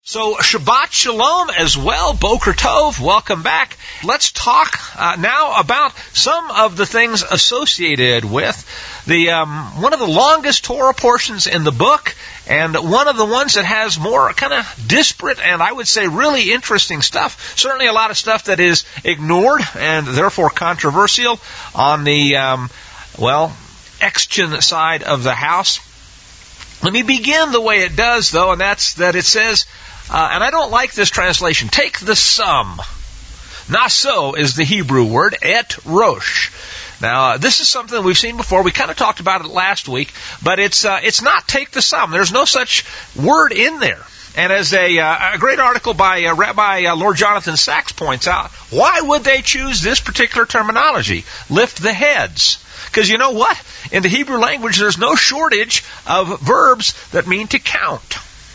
So Shabbat Shalom as well, Boker Tov, welcome back. Let's talk now about some of the things associated with the one of the longest Torah portions in the book, and one of the ones that has more kind of disparate and I would say really interesting stuff. Certainly a lot of stuff that is ignored and therefore controversial on the, Exchen side of the house. Let me begin the way it does, though, and that's that it says, and I don't like this translation, take the sum. Naso is the Hebrew word, et rosh. Now, this is something we've seen before. We kind of talked about it last week, but it's not take the sum. There's no such word in there. And as a great article by Rabbi Lord Jonathan Sacks points out, why would they choose this particular terminology? Lift the heads. Because you know what? In the Hebrew language, there's no shortage of verbs that mean to count.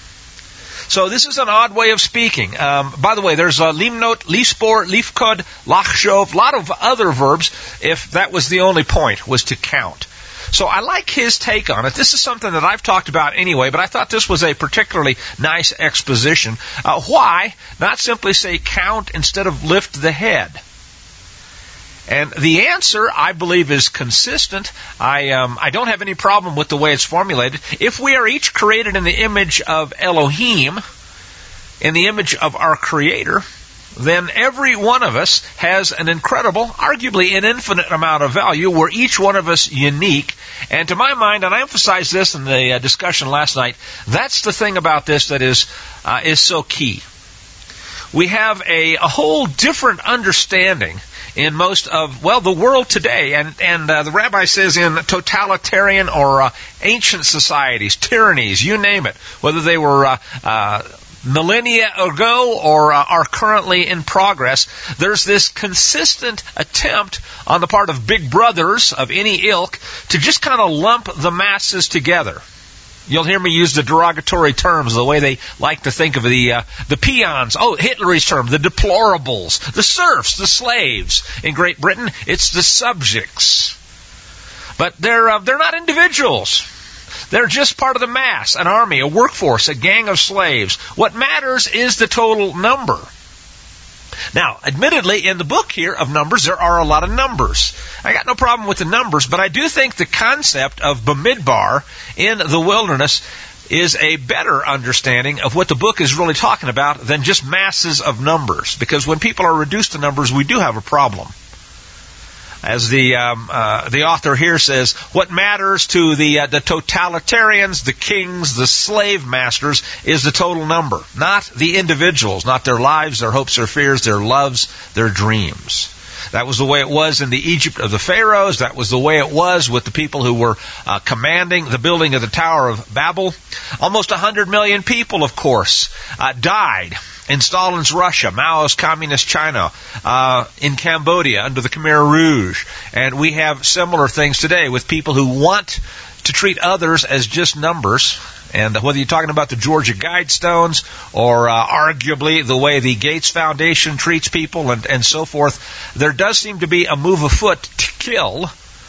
So this is an odd way of speaking. By the way, there's limnot, lispor, lifkod, lachshov, a lot of other verbs, if that was the only point, was to count. So I like his take on it. This is something that I've talked about anyway, but I thought this was a particularly nice exposition. Why not simply say count instead of lift the head? And the answer, I believe, is consistent. I don't have any problem with the way it's formulated. If we are each created in the image of Elohim, in the image of our Creator, then every one of us has an incredible, arguably an infinite amount of value. We're each one of us unique. And to my mind, and I emphasized this in the discussion last night, that's the thing about this that is so key. We have a whole different understanding in most of, the world today. And the rabbi says in totalitarian or ancient societies, tyrannies, you name it, whether they were millennia ago or are currently in progress, there's this consistent attempt on the part of big brothers of any ilk to just kind of lump the masses together. You'll hear me use the derogatory terms, the way they like to think of the peons. Oh, Hitler's term, the deplorables, the serfs, the slaves. In Great Britain, it's the subjects. But they're not individuals. They're just part of the mass, an army, a workforce, a gang of slaves. What matters is the total number. Now, admittedly, in the book here of Numbers, there are a lot of numbers. I got no problem with the numbers, but I do think the concept of Bamidbar in the wilderness is a better understanding of what the book is really talking about than just masses of numbers. Because when people are reduced to numbers, we do have a problem. As the author here says, what matters to the totalitarians, the kings, the slave masters, is the total number, not the individuals, not their lives, their hopes, their fears, their loves, their dreams. That was the way it was in the Egypt of the Pharaohs. That was the way it was with the people who were commanding the building of the Tower of Babel. Almost 100 million people, of course, died in Stalin's Russia, Mao's Communist China, in Cambodia under the Khmer Rouge. And we have similar things today with people who want to treat others as just numbers. And whether you're talking about the Georgia Guidestones or arguably the way the Gates Foundation treats people and so forth, there does seem to be a move afoot to kill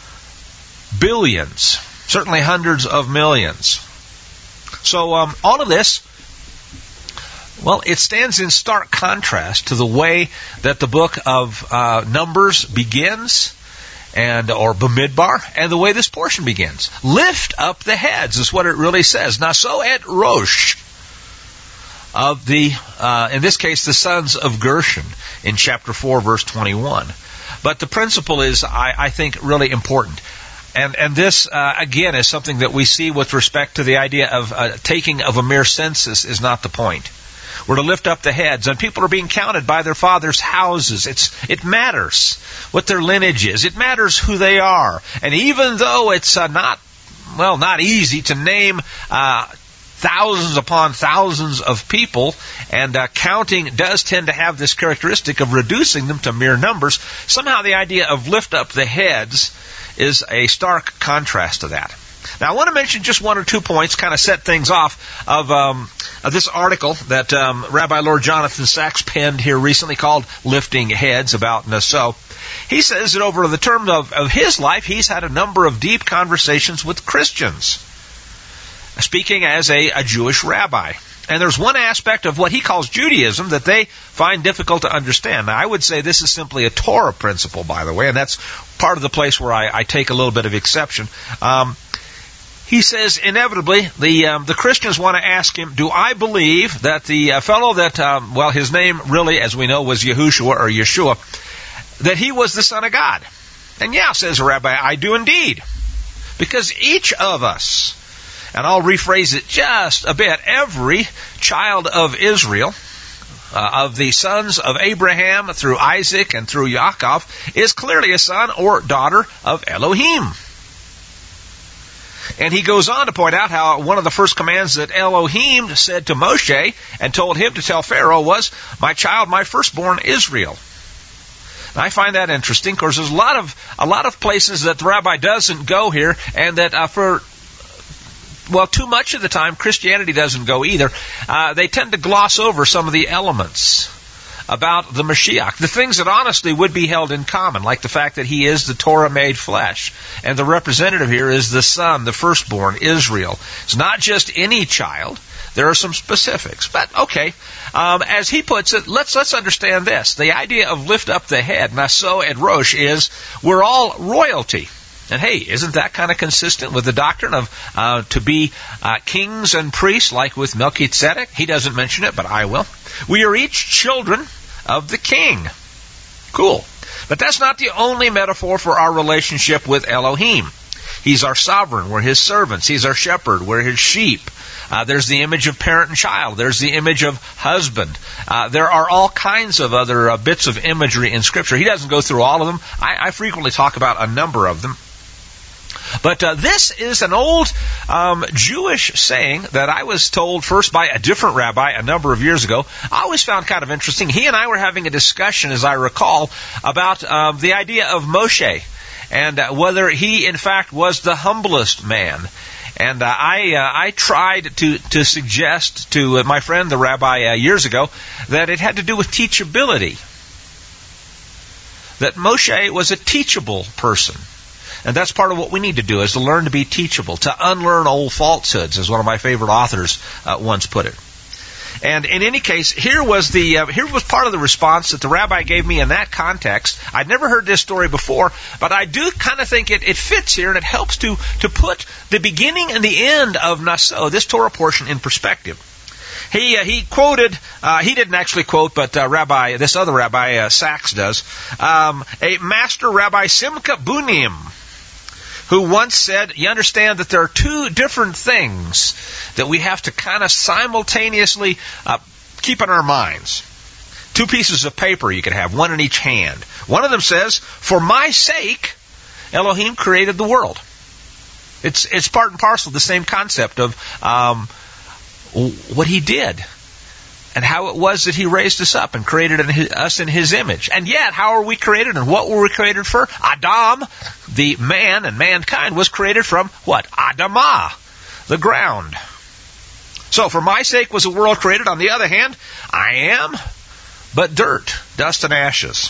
billions, certainly hundreds of millions. So all of this, it stands in stark contrast to the way that the book of Numbers begins, or Bamidbar, and the way this portion begins. Lift up the heads is what it really says. Naso et rosh of the, in this case, the sons of Gershon in chapter 4, verse 21. But the principle is, I think, really important. And this, again, is something that we see with respect to the idea of taking of a mere census is not the point. We're to lift up the heads, and people are being counted by their father's houses. It matters what their lineage is. It matters who they are. And even though it's not easy to name thousands upon thousands of people, and counting does tend to have this characteristic of reducing them to mere numbers, somehow the idea of lift up the heads is a stark contrast to that. Now, I want to mention just one or 2 points, kind of set things off, of this article that Rabbi Lord Jonathan Sacks penned here recently called Lifting Heads about Naso. He says that over the term of his life, he's had a number of deep conversations with Christians, speaking as a Jewish rabbi. And there's one aspect of what he calls Judaism that they find difficult to understand. Now, I would say this is simply a Torah principle, by the way, and that's part of the place where I take a little bit of exception. He says, inevitably, the Christians want to ask him, do I believe that the fellow that, his name really, as we know, was Yahushua or Yeshua, that he was the Son of God? And yeah, says the rabbi, I do indeed. Because each of us, and I'll rephrase it just a bit, every child of Israel, of the sons of Abraham through Isaac and through Yaakov, is clearly a son or daughter of Elohim. And he goes on to point out how one of the first commands that Elohim said to Moshe and told him to tell Pharaoh was, my child, my firstborn Israel. And I find that interesting. Of course, there's a lot of places that the rabbi doesn't go here, and that too much of the time, Christianity doesn't go either. They tend to gloss over some of the elements about the Mashiach, the things that honestly would be held in common, like the fact that he is the Torah made flesh. And the representative here is the son, the firstborn, Israel. It's not just any child. There are some specifics. But, okay, as he puts it, let's understand this. The idea of lift up the head, Naso et Rosh, is we're all royalty. And hey, isn't that kind of consistent with the doctrine of to be kings and priests, like with Melchizedek? He doesn't mention it, but I will. We are each children of the king. Cool. But that's not the only metaphor for our relationship with Elohim. He's our sovereign. We're his servants. He's our shepherd. We're his sheep. There's the image of parent and child. There's the image of husband. There are all kinds of other bits of imagery in Scripture. He doesn't go through all of them. I frequently talk about a number of them. But this is an old Jewish saying that I was told first by a different rabbi a number of years ago. I always found kind of interesting. He and I were having a discussion, as I recall, about the idea of Moshe and whether he, in fact, was the humblest man. And I tried to suggest to my friend, the rabbi, years ago, that it had to do with teachability. That Moshe was a teachable person. And that's part of what we need to do, is to learn to be teachable, to unlearn old falsehoods, as one of my favorite authors once put it. And in any case, here was part of the response that the rabbi gave me in that context. I'd never heard this story before, but I do kind of think it fits here, and it helps to put the beginning and the end of Naso, this Torah portion, in perspective. He quoted, he didn't actually quote, but this other rabbi, Sachs does, a master rabbi, Simcha Bunim, who once said, you understand that there are two different things that we have to kind of simultaneously keep in our minds. Two pieces of paper you could have, one in each hand. One of them says, for my sake, Elohim created the world. It's part and parcel of the same concept of what he did and how it was that he raised us up and created us in his image. And yet, how are we created and what were we created for? Adam, the man and mankind, was created from what? Adamah, the ground. So, for my sake was the world created. On the other hand, I am but dirt, dust and ashes.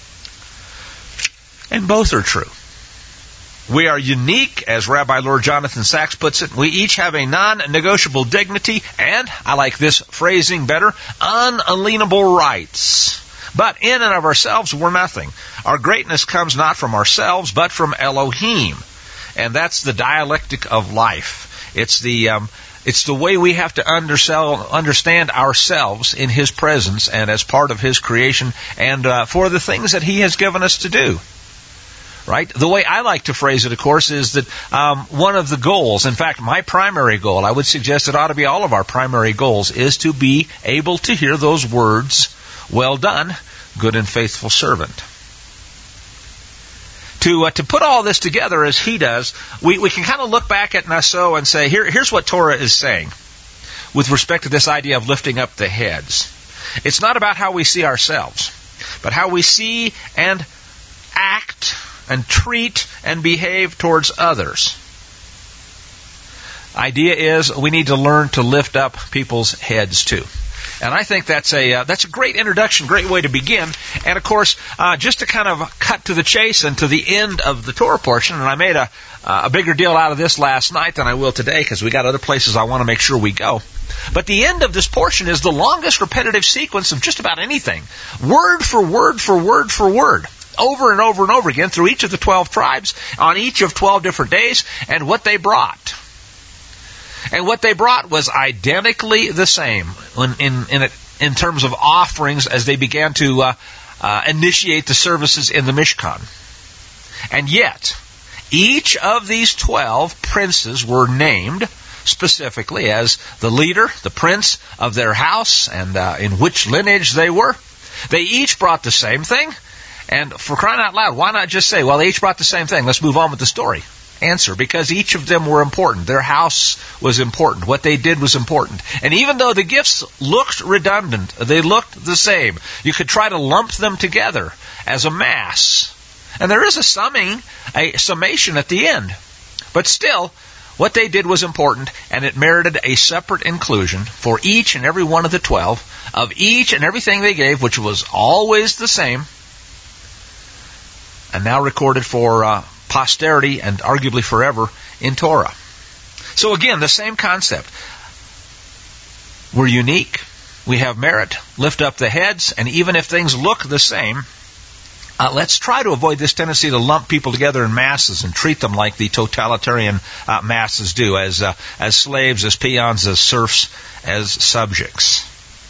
And both are true. We are unique, as Rabbi Lord Jonathan Sachs puts it. We each have a non-negotiable dignity and, I like this phrasing better, unalienable rights. But in and of ourselves, we're nothing. Our greatness comes not from ourselves, but from Elohim. And that's the dialectic of life. It's the way we have to understand ourselves in His presence and as part of His creation and for the things that He has given us to do. Right? The way I like to phrase it, of course, is that one of the goals, in fact, my primary goal, I would suggest it ought to be all of our primary goals, is to be able to hear those words, well done, good and faithful servant. To put all this together as he does, we can kind of look back at Naso and say, here's what Torah is saying with respect to this idea of lifting up the heads. It's not about how we see ourselves, but how we see and act and treat and behave towards others. Idea is we need to learn to lift up people's heads too. And I think that's a great introduction, great way to begin. And of course, just to kind of cut to the chase and to the end of the Torah portion, and I made a bigger deal out of this last night than I will today because we got other places I want to make sure we go. But the end of this portion is the longest repetitive sequence of just about anything. Word for word for word for word. Over and over and over again through each of the 12 tribes on each of 12 different days and what they brought. And what they brought was identically the same in terms of offerings as they began to initiate the services in the Mishkan. And yet, each of these 12 princes were named specifically as the leader, the prince of their house, and in which lineage they were. They each brought the same thing. And for crying out loud, why not just say, well, they each brought the same thing. Let's move on with the story. Answer, because each of them were important. Their house was important. What they did was important. And even though the gifts looked redundant, they looked the same. You could try to lump them together as a mass. And there is a summation at the end. But still, what they did was important, and it merited a separate inclusion for each and every one of the 12, of each and everything they gave, which was always the same, and now recorded for posterity and arguably forever in Torah. So again, the same concept. We're unique. We have merit. Lift up the heads. And even if things look the same, let's try to avoid this tendency to lump people together in masses and treat them like the totalitarian masses do, as slaves, as peons, as serfs, as subjects.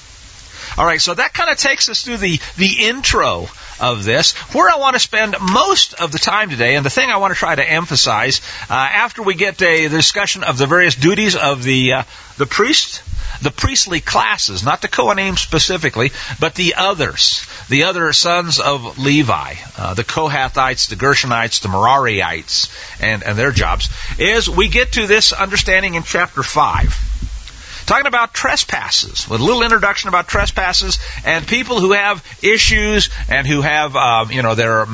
All right, so that kind of takes us through the intro of this. Where I want to spend most of the time today, and the thing I want to try to emphasize, after we get the discussion of the various duties of the priest, the priestly classes, not the Kohanim specifically, but the others, the other sons of Levi, the Kohathites, the Gershonites, the Merariites, and their jobs, is we get to this understanding in chapter 5. Talking about trespasses, with a little introduction about trespasses and people who have issues and who have, their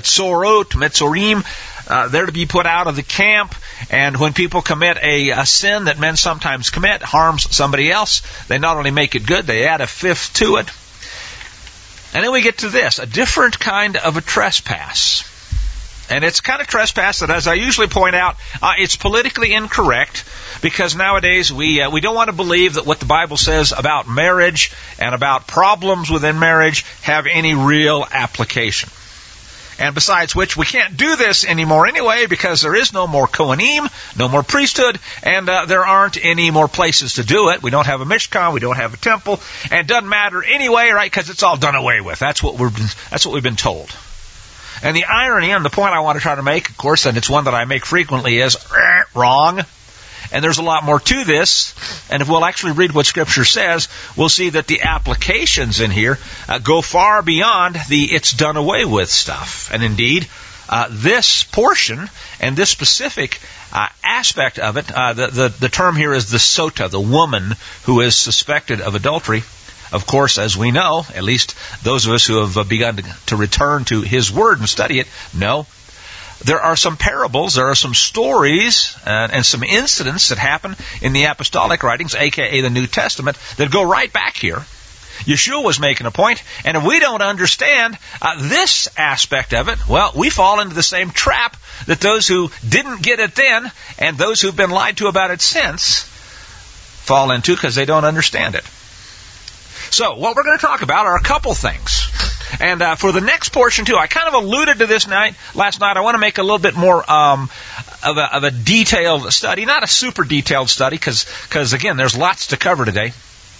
metzorim, they're to be put out of the camp. And when people commit a sin that men sometimes commit, harms somebody else, they not only make it good, they add a fifth to it. And then we get to this, a different kind of a trespass. And it's kind of trespass that, as I usually point out, it's politically incorrect, because nowadays we don't want to believe that what the Bible says about marriage and about problems within marriage have any real application. And besides which, we can't do this anymore anyway, because there is no more Kohanim, no more priesthood, and there aren't any more places to do it. We don't have a Mishkan, we don't have a temple, and it doesn't matter anyway, right? Because it's all done away with. That's what we've been told. And the irony, and the point I want to try to make, of course, and it's one that I make frequently, is wrong. And there's a lot more to this. And if we'll actually read what Scripture says, we'll see that the applications in here go far beyond the it's done away with stuff. And indeed, this portion and this specific aspect of it, the term here is the sota, the woman who is suspected of adultery. Of course, as we know, at least those of us who have begun to return to His Word and study it, know there are some parables, there are some stories, and some incidents that happen in the apostolic writings, a.k.a. the New Testament, that go right back here. Yeshua was making a point, and if we don't understand this aspect of it, well, we fall into the same trap that those who didn't get it then and those who've been lied to about it since fall into, because they don't understand it. So, what we're going to talk about are a couple things. And for the next portion, too, I kind of alluded to this last night. I want to make a little bit more of a detailed study. Not a super detailed study, because again, there's lots to cover today.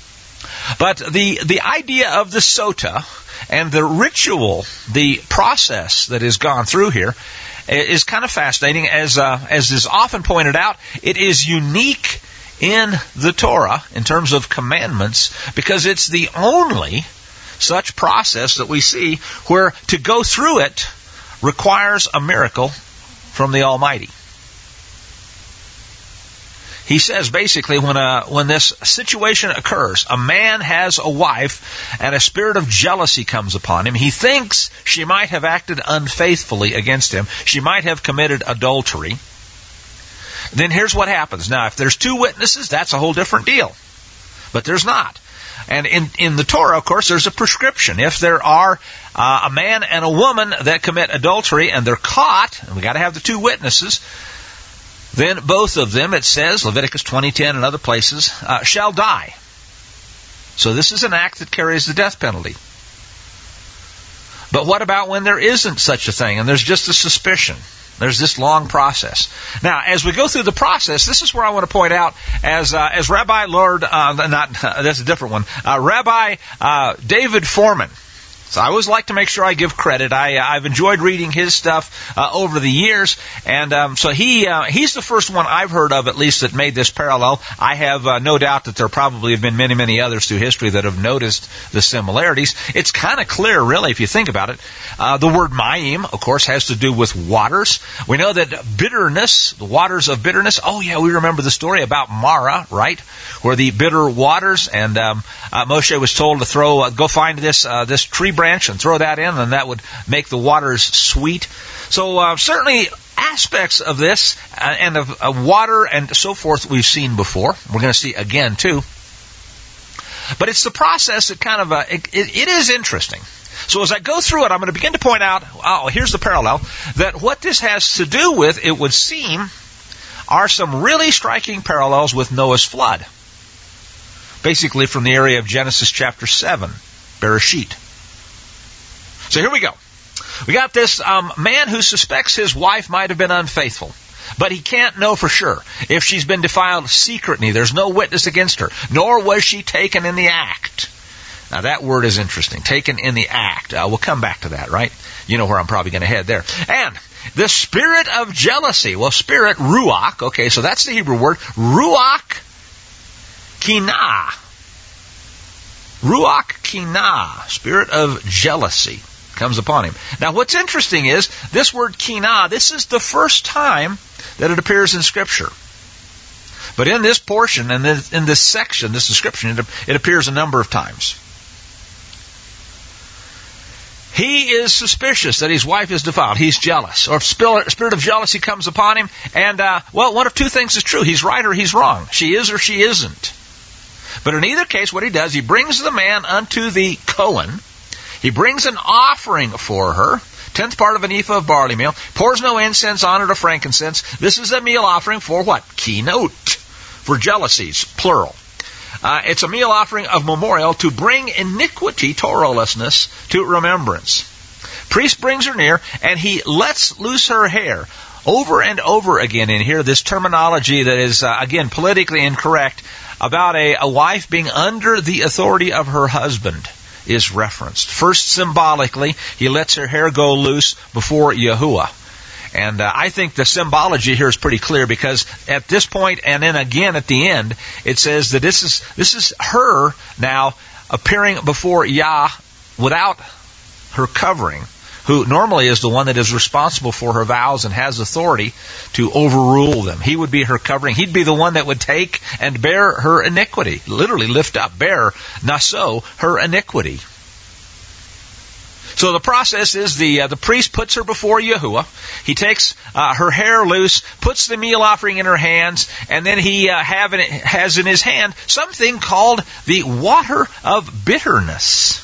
But the idea of the sota and the ritual, the process that is gone through here, is kind of fascinating. As is often pointed out, it is unique in the Torah in terms of commandments, because it's the only such process that we see where to go through it requires a miracle from the Almighty. He says basically when this situation occurs, a man has a wife and a spirit of jealousy comes upon him. He thinks she might have acted unfaithfully against him. She might have committed adultery. Then here's what happens. Now, if there's two witnesses, that's a whole different deal. But there's not. And in the Torah, of course, there's a prescription. If there are a man and a woman that commit adultery and they're caught, and we got to have the two witnesses, then both of them, it says, Leviticus 20:10 and other places, shall die. So this is an act that carries the death penalty. But what about when there isn't such a thing and there's just a suspicion? There's this long process. Now, as we go through the process, this is where I want to point out, as Rabbi that's a different one, Rabbi David Foreman. So I always like to make sure I give credit. I've enjoyed reading his stuff over the years, and so he's the first one I've heard of, at least, that made this parallel. I have no doubt that there probably have been many, many others through history that have noticed the similarities. It's kind of clear, really, if you think about it. The word mayim, of course, has to do with waters. We know that bitterness, the waters of bitterness. Oh yeah, we remember the story about Mara, right, where the bitter waters, and Moshe was told to go find this tree branch and throw that in, and that would make the waters sweet. So certainly aspects of this and of water and so forth we've seen before. We're going to see again too. But it's the process that kind of it is interesting. So as I go through it, I'm going to begin to point out, here's the parallel, that what this has to do with, it would seem, are some really striking parallels with Noah's flood. Basically from the area of Genesis chapter 7, Bereshit. So here we go. We got this man who suspects his wife might have been unfaithful, but he can't know for sure if she's been defiled secretly. There's no witness against her, nor was she taken in the act. Now that word is interesting, taken in the act. We'll come back to that, right? You know where I'm probably going to head there. And the spirit of jealousy. Well, spirit, ruach. Okay, so that's the Hebrew word. Ruach kinah. Ruach kinah, spirit of jealousy, comes upon him. Now what's interesting is, this word kinah, this is the first time that it appears in Scripture. But in this portion, and in this section, this description, it appears a number of times. He is suspicious that his wife is defiled. He's jealous. Or if spirit of jealousy comes upon him, and, one of two things is true. He's right or he's wrong. She is or she isn't. But in either case, what he does, he brings the man unto the Kohen. He brings an offering for her, 10th part of an ephah of barley meal, pours no incense on it or frankincense. This is a meal offering for what? Kinot, for jealousies, plural. It's a meal offering of memorial to bring iniquity, Torahlessness, to remembrance. Priest brings her near, and he lets loose her hair. Over and over again in here, this terminology that is, again, politically incorrect about a wife being under the authority of her husband is referenced. First, symbolically, he lets her hair go loose before Yahuwah. And I think the symbology here is pretty clear, because at this point and then again at the end, it says that this is her now appearing before Yah without her covering, who normally is the one that is responsible for her vows and has authority to overrule them. He would be her covering. He'd be the one that would take and bear her iniquity. Literally lift up, bear, naso, her iniquity. So the process is the priest puts her before Yahuwah. He takes her hair loose, puts the meal offering in her hands, and then he has in his hand something called the water of bitterness.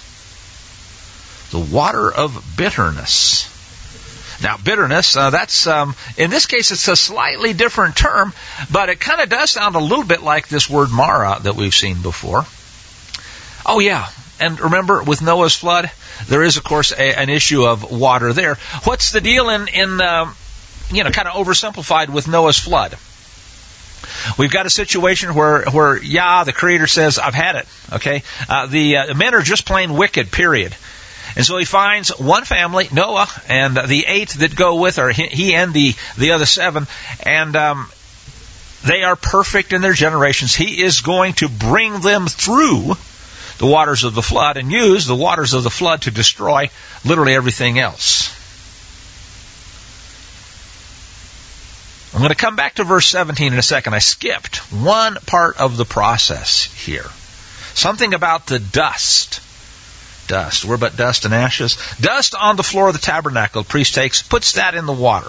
The water of bitterness. Now, bitterness, that's, in this case, it's a slightly different term, but it kind of does sound a little bit like this word Mara that we've seen before. Oh, yeah. And remember, with Noah's flood, there is, of course, an issue of water there. What's the deal in kind of oversimplified with Noah's flood? We've got a situation where Yah, the Creator, says, I've had it, okay? The men are just plain wicked, period. And so he finds one family, Noah, and the 8 that go with her, he and the other 7, and they are perfect in their generations. He is going to bring them through the waters of the flood and use the waters of the flood to destroy literally everything else. I'm going to come back to verse 17 in a second. I skipped one part of the process here. Something about the dust. Dust. We're but dust and ashes. Dust on the floor of the tabernacle. The priest puts that in the water.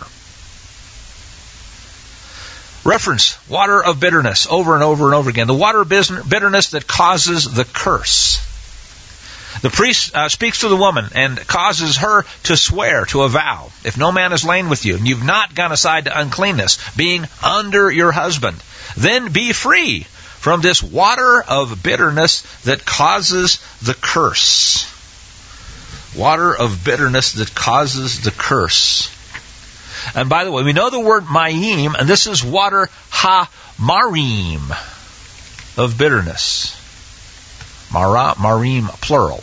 Reference, water of bitterness, over and over and over again. The water of bitterness that causes the curse. The priest speaks to the woman and causes her to swear to a vow. If no man has lain with you, and you've not gone aside to uncleanness, being under your husband, then be free from this water of bitterness that causes the curse. Water of bitterness that causes the curse. And by the way, we know the word mayim, and this is water ha-marim of bitterness. Marim, plural.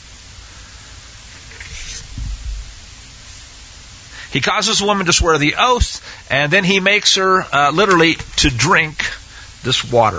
He causes the woman to swear the oath, and then he makes her literally to drink this water.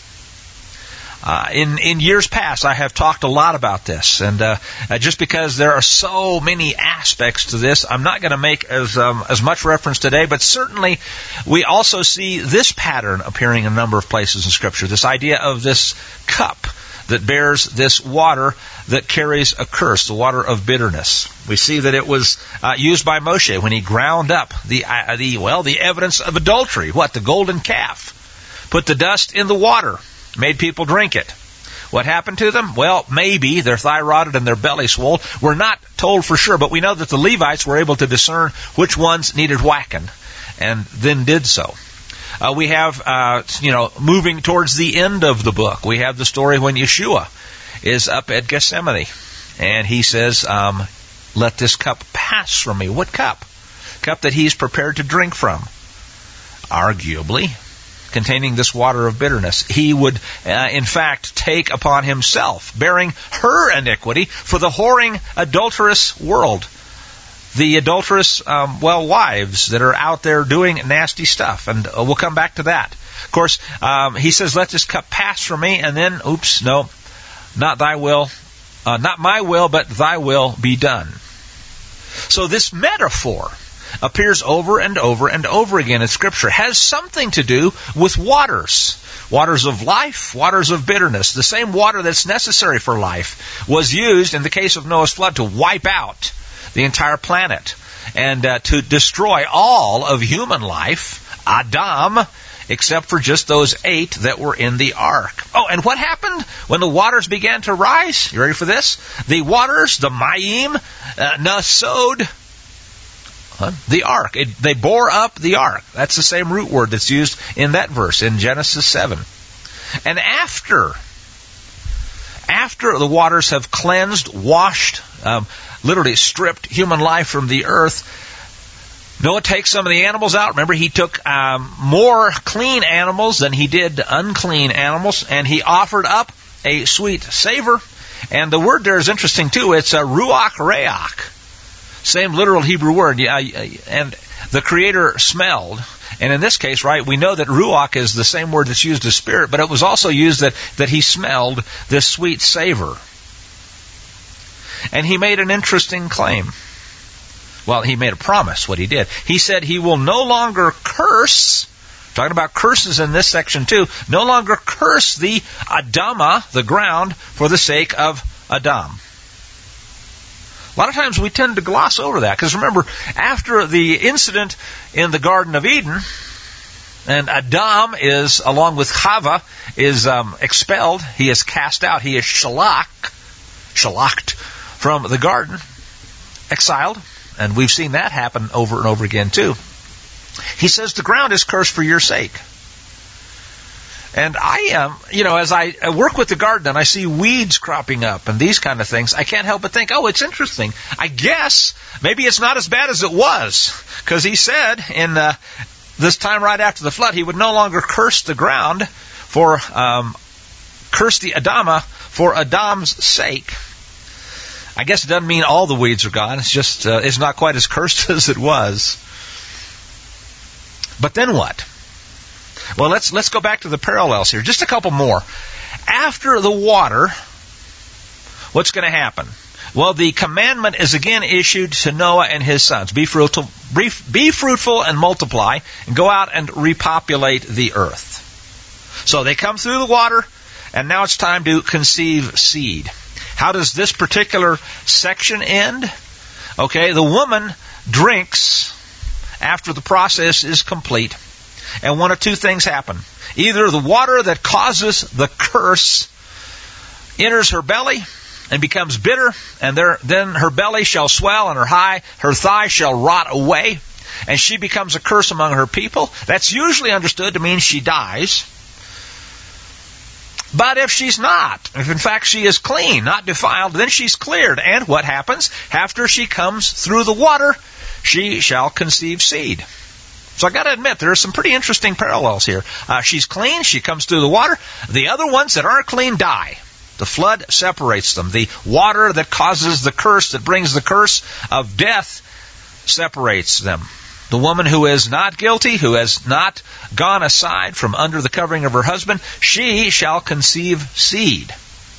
In years past, I have talked a lot about this, and just because there are so many aspects to this, I'm not going to make as much reference today, but certainly we also see this pattern appearing in a number of places in Scripture, this idea of this cup that bears this water that carries a curse, the water of bitterness. We see that it was used by Moshe when he ground up the evidence of adultery. What? The golden calf. Put the dust in the water. Made people drink it. What happened to them? Well, maybe their thigh rotted and their belly swole. We're not told for sure, but we know that the Levites were able to discern which ones needed whacking, and then did so. We have, moving towards the end of the book, we have the story when Yeshua is up at Gethsemane, and he says, let this cup pass from me. What cup? Cup that he's prepared to drink from. Arguably, containing this water of bitterness. He would, in fact, take upon himself, bearing her iniquity for the whoring, adulterous world. The adulterous, wives that are out there doing nasty stuff. And we'll come back to that. Of course, he says, let this cup pass from me. And then, not thy will, not my will, but thy will be done. So this metaphor appears over and over and over again in Scripture, has something to do with waters. Waters of life, waters of bitterness. The same water that's necessary for life was used in the case of Noah's flood to wipe out the entire planet and to destroy all of human life, Adam, except for just those 8 that were in the ark. Oh, and what happened when the waters began to rise? You ready for this? The waters, the mayim, nasod, the ark. They bore up the ark. That's the same root word that's used in that verse in Genesis 7. And after the waters have cleansed, washed, literally stripped human life from the earth, Noah takes some of the animals out. Remember, he took more clean animals than he did unclean animals, and he offered up a sweet savor. And the word there is interesting too. It's a ruach reach. Same literal Hebrew word, and the Creator smelled. And in this case, right, we know that ruach is the same word that's used as spirit, but it was also used that he smelled this sweet savor. And he made an interesting claim. Well, he made a promise, what he did. He said he will no longer curse, talking about curses in this section too, no longer curse the Adamah, the ground, for the sake of Adam. A lot of times we tend to gloss over that, because remember, after the incident in the Garden of Eden, and Adam is, along with Chava, is expelled, he is cast out, he is shalaked from the garden, exiled, and we've seen that happen over and over again too. He says the ground is cursed for your sake. And I am, as I work with the garden and I see weeds cropping up and these kind of things, I can't help but think, it's interesting. I guess maybe it's not as bad as it was. Because he said in this time right after the flood, he would no longer curse the ground for, curse the Adamah for Adam's sake. I guess it doesn't mean all the weeds are gone. It's just, it's not quite as cursed as it was. But then what? Well, let's go back to the parallels here. Just a couple more. After the water, what's going to happen? Well, the commandment is again issued to Noah and his sons. Be fruitful and multiply, and go out and repopulate the earth. So they come through the water, and now it's time to conceive seed. How does this particular section end? Okay, the woman drinks after the process is complete. And one of two things happen. Either the water that causes the curse enters her belly, and becomes bitter, and then her belly shall swell, and her thigh shall rot away, and she becomes a curse among her people. That's usually understood to mean she dies. But if she's not, if in fact she is clean, not defiled, then she's cleared. And what happens? After she comes through the water, she shall conceive seed. So I got to admit, there are some pretty interesting parallels here. She's clean, she comes through the water. The other ones that aren't clean die. The flood separates them. The water that causes the curse, that brings the curse of death, separates them. The woman who is not guilty, who has not gone aside from under the covering of her husband, she shall conceive seed.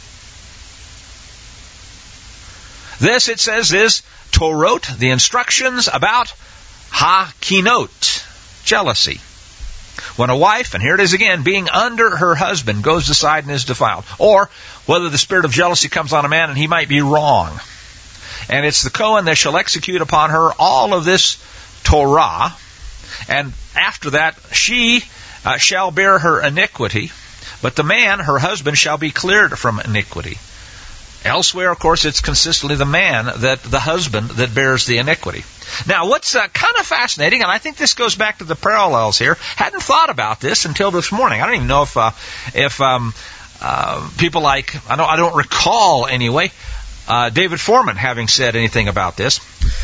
This, it says, is Torot, the instructions about ha-kinot, jealousy. When a wife, and here it is again, being under her husband, goes aside and is defiled. Or whether the spirit of jealousy comes on a man and he might be wrong. And it's the Kohen that shall execute upon her all of this Torah, and after that she shall bear her iniquity, but the man, her husband, shall be cleared from iniquity. Elsewhere, of course, it's consistently the man, that the husband, that bears the iniquity. Now, what's kind of fascinating, and I think this goes back to the parallels here, hadn't thought about this until this morning. I don't even know if people like, I don't recall anyway, David Foreman having said anything about this.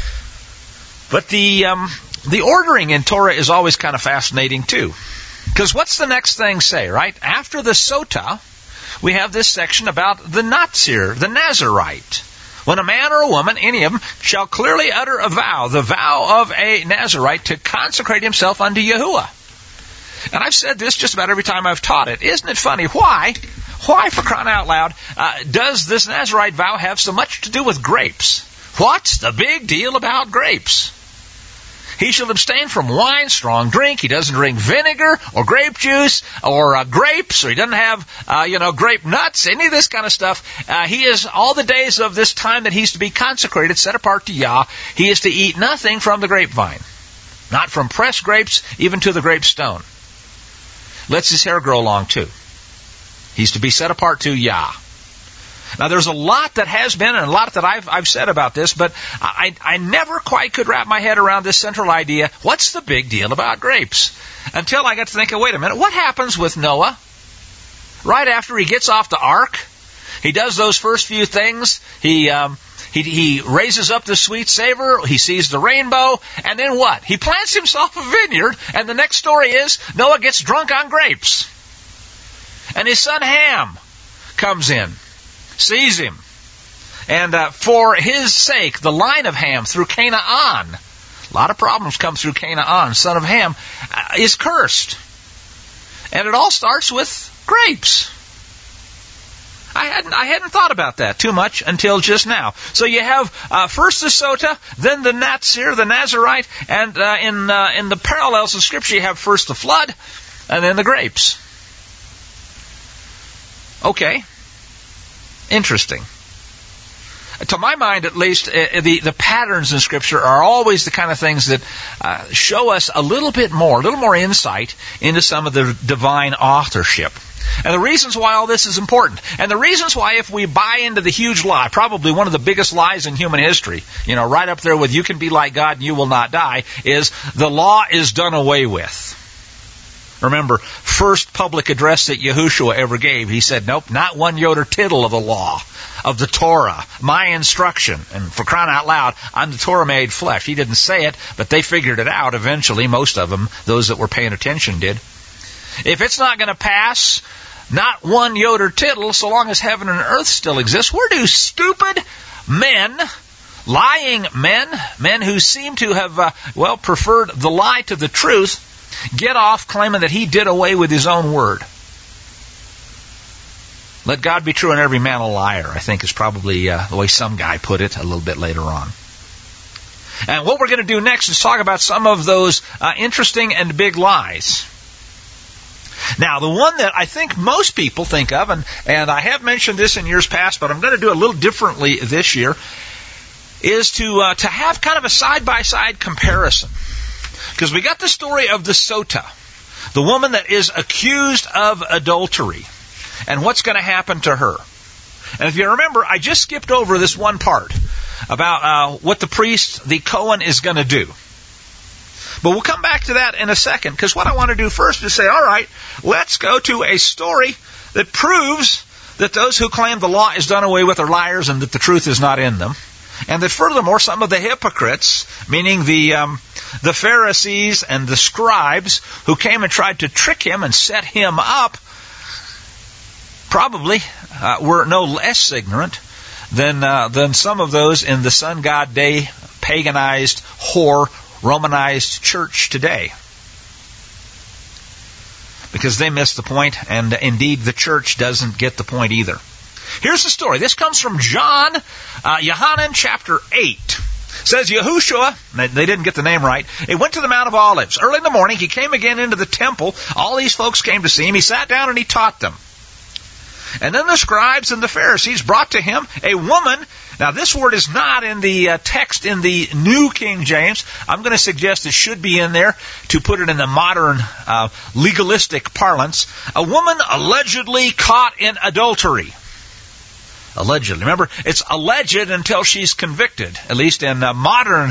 But the ordering in Torah is always kind of fascinating too. Because what's the next thing say, right? After the Sota, we have this section about the Nazir, the Nazirite. When a man or a woman, any of them, shall clearly utter a vow, the vow of a Nazirite, to consecrate himself unto Yahuwah. And I've said this just about every time I've taught it. Isn't it funny? Why, for crying out loud, does this Nazirite vow have so much to do with grapes? What's the big deal about grapes? He shall abstain from wine, strong drink. He doesn't drink vinegar or grape juice or grapes, or he doesn't have, grape nuts, any of this kind of stuff. He is, all the days of this time that he's to be consecrated, set apart to Yah, he is to eat nothing from the grapevine. Not from pressed grapes, even to the grape stone. Lets his hair grow long too. He's to be set apart to Yah. Now, there's a lot that has been and a lot that I've said about this, but I never quite could wrap my head around this central idea. What's the big deal about grapes? Until I got to thinking, wait a minute, what happens with Noah? Right after he gets off the ark, he does those first few things. He raises up the sweet savor, he sees the rainbow, and then what? He plants himself a vineyard, and the next story is Noah gets drunk on grapes. And his son Ham comes in. Sees him. And for his sake, the line of Ham through Canaan, a lot of problems come through Canaan, son of Ham, is cursed. And it all starts with grapes. I hadn't thought about that too much until just now. So you have first the Sota, then the Nazir, the Nazirite, and in the parallels of Scripture you have first the flood, and then the grapes. Okay. Interesting. To my mind, at least, the patterns in Scripture are always the kind of things that show us a little more insight into some of the divine authorship. And the reasons why all this is important. And the reasons why, if we buy into the huge lie, probably one of the biggest lies in human history, right up there with you can be like God and you will not die, is the law is done away with. Remember, first public address that Yahushua ever gave, he said, nope, not one jot or tittle of the law, of the Torah, my instruction. And for crying out loud, I'm the Torah made flesh. He didn't say it, but they figured it out eventually. Most of them, those that were paying attention, did. If it's not going to pass, not one jot or tittle, so long as heaven and earth still exist, where do stupid men, lying men who seem to have, preferred the lie to the truth, get off claiming that he did away with his own word? Let God be true and every man a liar, I think is probably the way some guy put it a little bit later on. And what we're going to do next is talk about some of those interesting and big lies. Now, the one that I think most people think of, and I have mentioned this in years past, but I'm going to do it a little differently this year, is to have kind of a side-by-side comparison. Because we got the story of the Sota, the woman that is accused of adultery, and what's going to happen to her. And if you remember, I just skipped over this one part about what the priest, the Cohen, is going to do. But we'll come back to that in a second, because what I want to do first is say, all right, let's go to a story that proves that those who claim the law is done away with are liars and that the truth is not in them. And that furthermore, some of the hypocrites, meaning the Pharisees and the scribes who came and tried to trick him and set him up, probably were no less ignorant than some of those in the sun god day, paganized, whore, Romanized church today. Because they missed the point, and indeed the church doesn't get the point either. Here's the story. This comes from John, Yohanan chapter 8. It says Yahushua, they didn't get the name right, he went to the Mount of Olives. Early in the morning, he came again into the temple. All these folks came to see him. He sat down and he taught them. And then the scribes and the Pharisees brought to him a woman. Now, this word is not in the text in the New King James. I'm going to suggest it should be in there to put it in the modern legalistic parlance. A woman allegedly caught in adultery. Allegedly. Remember, it's alleged until she's convicted. At least in modern,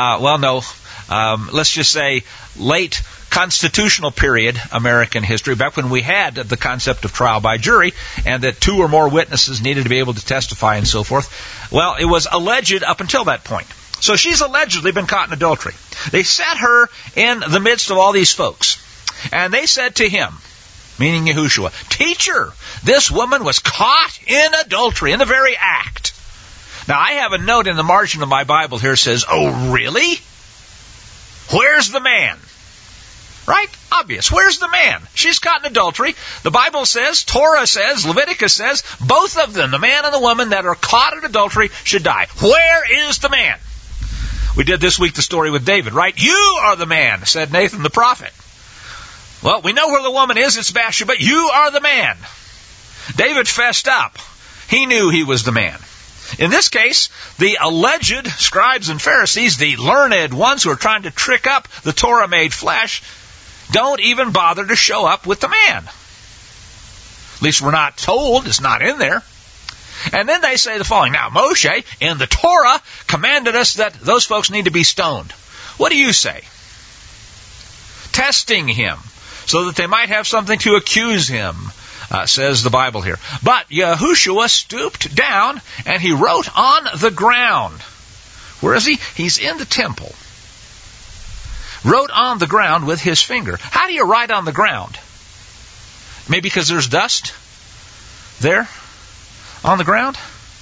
let's just say late constitutional period American history, back when we had the concept of trial by jury and that 2 or more witnesses needed to be able to testify and so forth. Well, it was alleged up until that point. So she's allegedly been caught in adultery. They set her in the midst of all these folks. And they said to him, meaning Yahushua, "Teacher, this woman was caught in adultery," in the very act. Now, I have a note in the margin of my Bible here that says, "Oh, really? Where's the man?" Right? Obvious. Where's the man? She's caught in adultery. The Bible says, Torah says, Leviticus says, both of them, the man and the woman that are caught in adultery, should die. Where is the man? We did this week the story with David, right? "You are the man," said Nathan the prophet. Well, we know where the woman is. It's Bathsheba. "You are the man." David fessed up. He knew he was the man. In this case, the alleged scribes and Pharisees, the learned ones who are trying to trick up the Torah-made flesh, don't even bother to show up with the man. At least we're not told. It's not in there. And then they say the following. Now, Moshe in the Torah commanded us that those folks need to be stoned. What do you say? Testing him so that they might have something to accuse him, says the Bible here. But Yahushua stooped down and he wrote on the ground. Where is he? He's in the temple. Wrote on the ground with his finger. How do you write on the ground? Maybe because there's dust there on the ground?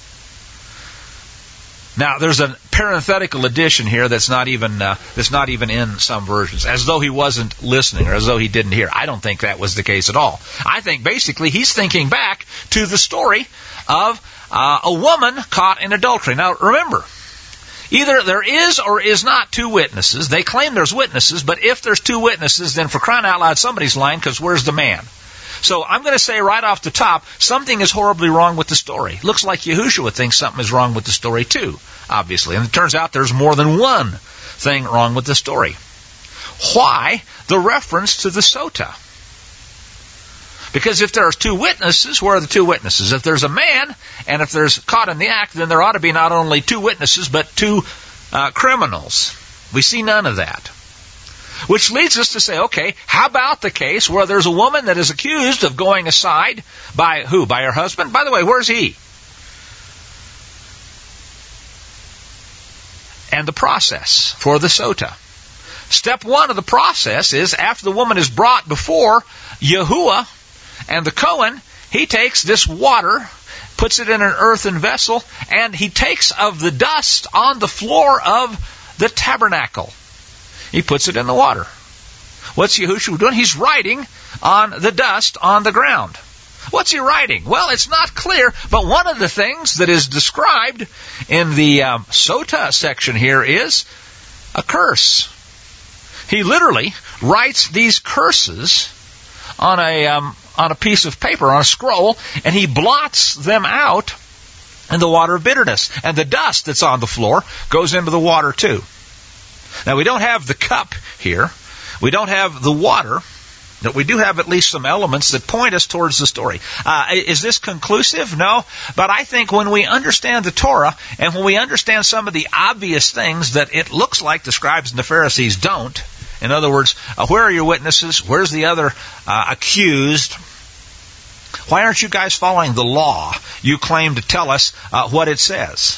Now, there's a parenthetical addition here that's not even in some versions, as though he wasn't listening or as though he didn't hear. I don't think that was the case at all. I think basically he's thinking back to the story of a woman caught in adultery. Now, remember, either there is or is not 2 witnesses. They claim there's witnesses, but if there's 2 witnesses, then for crying out loud, somebody's lying, because where's the man? So I'm going to say right off the top, something is horribly wrong with the story. Looks like Yahushua thinks something is wrong with the story too, obviously. And it turns out there's more than one thing wrong with the story. Why the reference to the sota? Because if there's 2 witnesses, where are the 2 witnesses? If there's a man, and if there's caught in the act, then there ought to be not only 2 witnesses, but 2 criminals. We see none of that. Which leads us to say, okay, how about the case where there's a woman that is accused of going aside by who? By her husband? By the way, where's he? And the process for the sota. Step 1 of the process is after the woman is brought before Yahuwah and the Cohen, he takes this water, puts it in an earthen vessel, and he takes of the dust on the floor of the tabernacle. He puts it in the water. What's Yahushua doing? He's writing on the dust on the ground. What's he writing? Well, it's not clear, but one of the things that is described in the sota section here is a curse. He literally writes these curses on a piece of paper, on a scroll, and he blots them out in the water of bitterness. And the dust that's on the floor goes into the water too. Now, we don't have the cup here. We don't have the water. But we do have at least some elements that point us towards the story. Is this conclusive? No. But I think when we understand the Torah, and when we understand some of the obvious things that it looks like the scribes and the Pharisees don't, in other words, where are your witnesses? Where's the other accused? Why aren't you guys following the law? You claim to tell us what it says.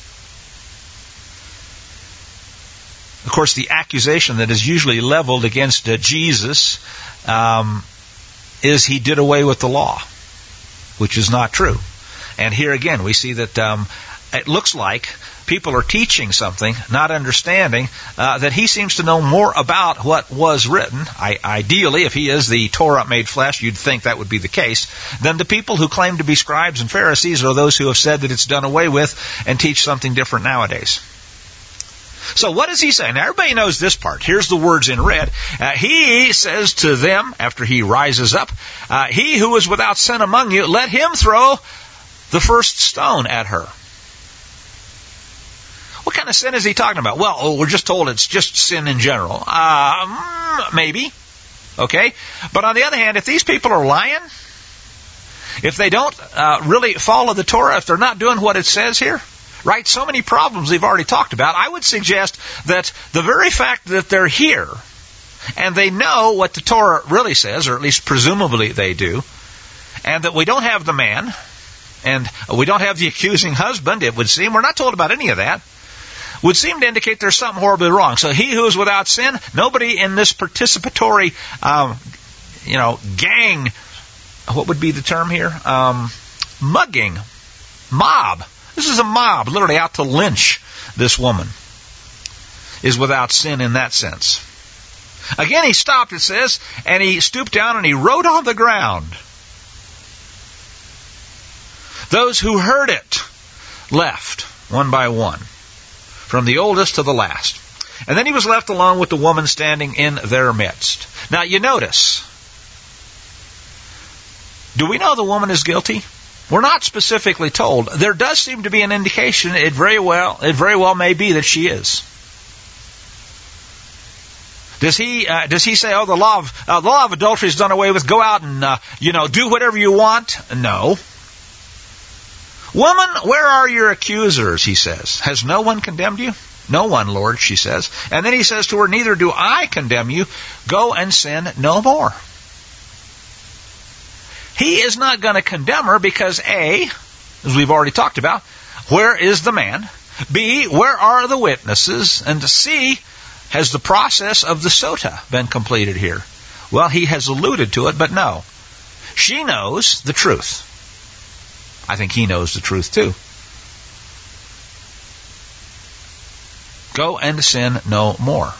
Of course, the accusation that is usually leveled against Jesus is he did away with the law, which is not true. And here again, we see that it looks like people are teaching something, not understanding that he seems to know more about what was written. Ideally, if he is the Torah made flesh, you'd think that would be the case, than the people who claim to be scribes and Pharisees or those who have said that it's done away with and teach something different nowadays. So what does he say? Now everybody knows this part. Here's the words in red. He says to them, after he rises up, he who is without sin among you, let him throw the first stone at her. What kind of sin is he talking about? Well, we're just told it's just sin in general. Maybe. Okay? But on the other hand, if these people are lying, if they don't really follow the Torah, if they're not doing what it says here, right? So many problems we've already talked about. I would suggest that the very fact that they're here and they know what the Torah really says, or at least presumably they do, and that we don't have the man and we don't have the accusing husband, it would seem, we're not told about any of that, would seem to indicate there's something horribly wrong. So he who is without sin, nobody in this participatory, gang, what would be the term here? Mugging, mob. This is a mob, literally out to lynch this woman, is without sin in that sense. Again, he stopped, it says, and he stooped down and he wrote on the ground. Those who heard it left, one by one, from the oldest to the last. And then he was left alone with the woman standing in their midst. Now, you notice, do we know the woman is guilty? We're not specifically told. There does seem to be an indication it very well may be that she is. Does he say, the law of adultery is done away with, go out and do whatever you want? No. Woman, where are your accusers, he says. Has no one condemned you? No one, Lord, she says. And then he says to her, neither do I condemn you. Go and sin no more. He is not going to condemn her because A, as we've already talked about, where is the man? B, where are the witnesses? And C, has the process of the sota been completed here? Well, he has alluded to it, but no. She knows the truth. I think he knows the truth too. Go and sin no more.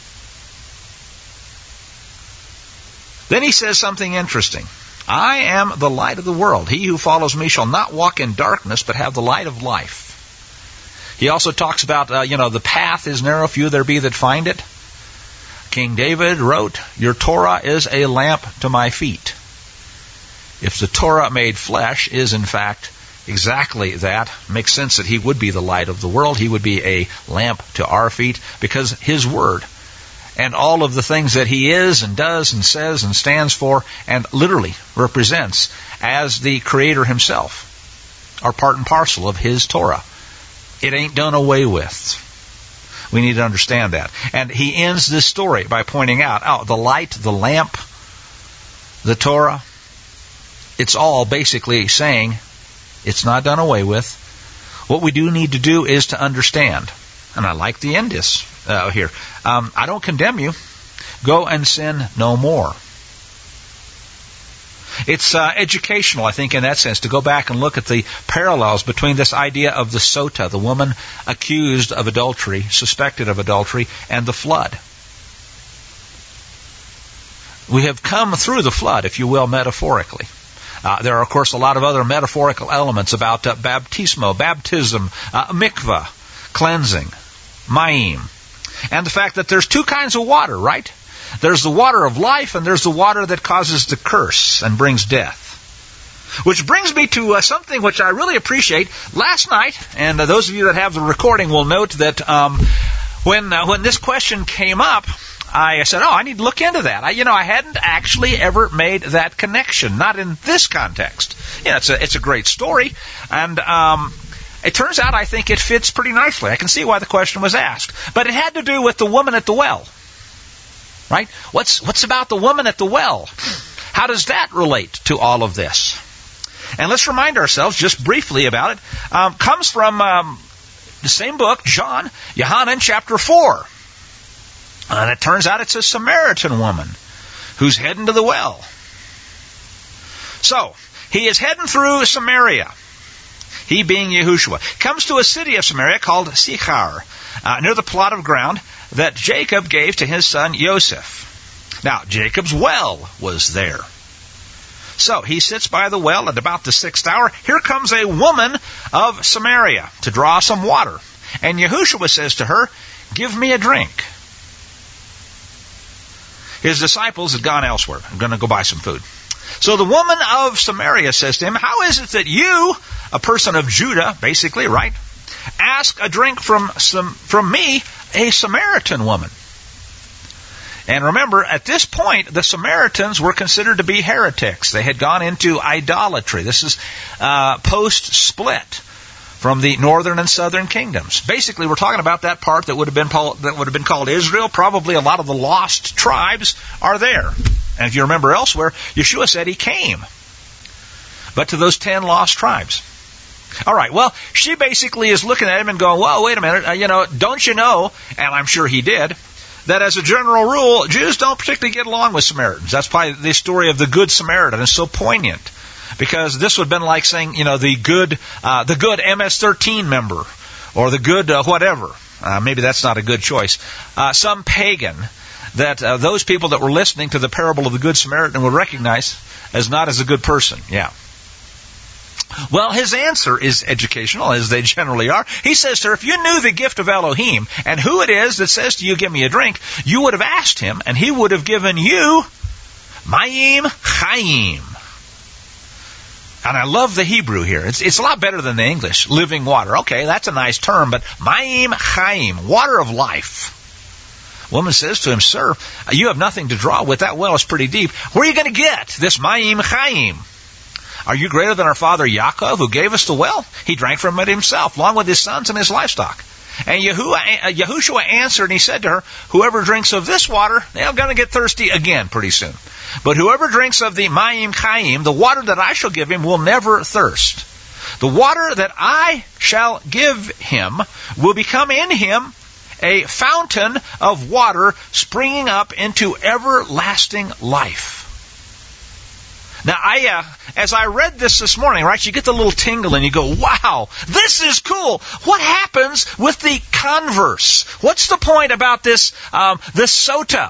Then he says something interesting. I am the light of the world. He who follows me shall not walk in darkness, but have the light of life. He also talks about, the path is narrow, few there be that find it. King David wrote, your Torah is a lamp to my feet. If the Torah made flesh is in fact exactly that, it makes sense that he would be the light of the world. He would be a lamp to our feet because his word and all of the things that he is and does and says and stands for and literally represents as the Creator himself are part and parcel of his Torah. It ain't done away with. We need to understand that. And he ends this story by pointing out, the light, the lamp, the Torah, it's all basically saying it's not done away with. What we do need to do is to understand. And I like the end here. I don't condemn you. Go and sin no more. It's educational, I think, in that sense, to go back and look at the parallels between this idea of the sota, the woman accused of adultery, suspected of adultery, and the flood. We have come through the flood, if you will, metaphorically. There are, of course, a lot of other metaphorical elements about baptismo, baptism, mikvah, cleansing, mayim. And the fact that there's two kinds of water, right? There's the water of life and there's the water that causes the curse and brings death. Which brings me to something which I really appreciate. Last night, and those of you that have the recording will note that when this question came up, I said, I need to look into that. I hadn't actually ever made that connection, not in this context. It's a great story, and it turns out I think it fits pretty nicely. I can see why the question was asked. But it had to do with the woman at the well. Right? What's about the woman at the well? How does that relate to all of this? And let's remind ourselves just briefly about it. Comes from the same book, John, Yohanan chapter 4. And it turns out it's a Samaritan woman who's heading to the well. So, he is heading through Samaria. He being Yahushua. Comes to a city of Samaria called Sychar, near the plot of ground that Jacob gave to his son Joseph. Now, Jacob's well was there. So, he sits by the well at about the 6th hour. Here comes a woman of Samaria to draw some water. And Yahushua says to her, "Give me a drink." His disciples had gone elsewhere. I'm going to go buy some food. So the woman of Samaria says to him, "How is it that you, a person of Judah," basically, right, "ask a drink from me, a Samaritan woman?" And remember, at this point, the Samaritans were considered to be heretics. They had gone into idolatry. This is post-split from the northern and southern kingdoms. Basically, we're talking about that part that would have been called Israel. Probably a lot of the lost tribes are there. And if you remember elsewhere, Yeshua said he came, but to those 10 lost tribes. All right, well, she basically is looking at him and going, "Whoa, wait a minute, don't you know," and I'm sure he did, that as a general rule, Jews don't particularly get along with Samaritans. That's why the story of the Good Samaritan is so poignant. Because this would have been like saying, the good MS-13 member, or the good whatever. Maybe that's not a good choice. Some pagan that those people that were listening to the parable of the Good Samaritan would recognize as not as a good person. Yeah. Well, his answer is educational, as they generally are. He says to her, "If you knew the gift of Elohim, and who it is that says to you, 'Give me a drink,' you would have asked him, and he would have given you Mayim Chaim." And I love the Hebrew here. It's a lot better than the English. Living water. Okay, that's a nice term, but Mayim Chaim, water of life. Woman says to him, "Sir, you have nothing to draw with. That well is pretty deep. Where are you going to get this Mayim Chaim? Are you greater than our father Yaakov, who gave us the well? He drank from it himself, along with his sons and his livestock." And Yahushua answered, and he said to her, "Whoever drinks of this water, they're going to get thirsty again pretty soon. But whoever drinks of the Mayim Chaim, the water that I shall give him, will never thirst. The water that I shall give him will become in him a fountain of water springing up into everlasting life." Now, as I read this morning, right, you get the little tingle and you go, "Wow, this is cool." What happens with the converse? What's the point about this sota?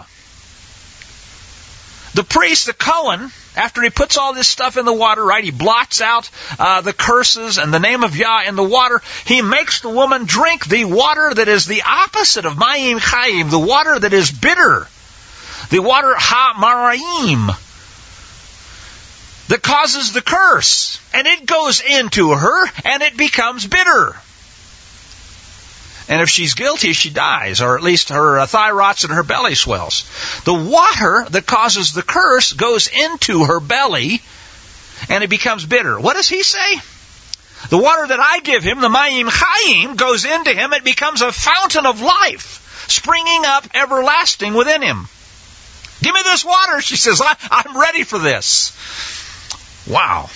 The priest, the Kohen, after he puts all this stuff in the water, right, he blots out the curses and the name of Yah in the water. He makes the woman drink the water that is the opposite of Mayim Chaim, the water that is bitter, the water Ha-Maraim, that causes the curse. And it goes into her, and it becomes bitter. And if she's guilty, she dies, or at least her thigh rots and her belly swells. The water that causes the curse goes into her belly, and it becomes bitter. What does he say? The water that I give him, the Mayim Chaim, goes into him. It becomes a fountain of life, springing up everlasting within him. "Give me this water," she says. I'm ready for this. Wow.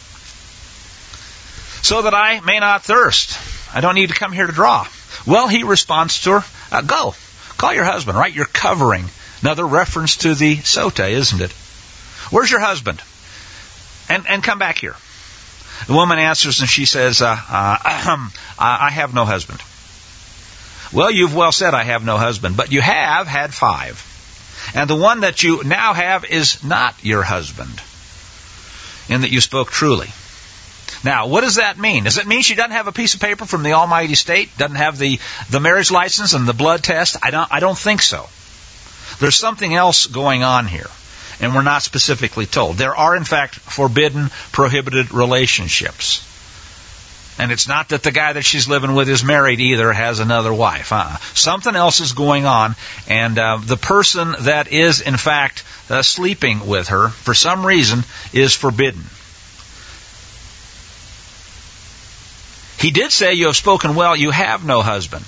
"So that I may not thirst. I don't need to come here to draw." Well, he responds to her, "Go. Call your husband," right? You're covering. Another reference to the sota, isn't it? "Where's your husband? And come back here." The woman answers and she says, I have no husband." "Well, you've well said, I have no husband, but you have had 5. And the one that you now have is not your husband, in that you spoke truly." Now, what does that mean? Does it mean she doesn't have a piece of paper from the Almighty State? Doesn't have the marriage license and the blood test? I don't think so. There's something else going on here, and we're not specifically told. There are, in fact, forbidden, prohibited relationships. And it's not that the guy that she's living with is married either, has another wife. Something else is going on, and the person that is, in fact, sleeping with her, for some reason, is forbidden. He did say, you have spoken well, you have no husband.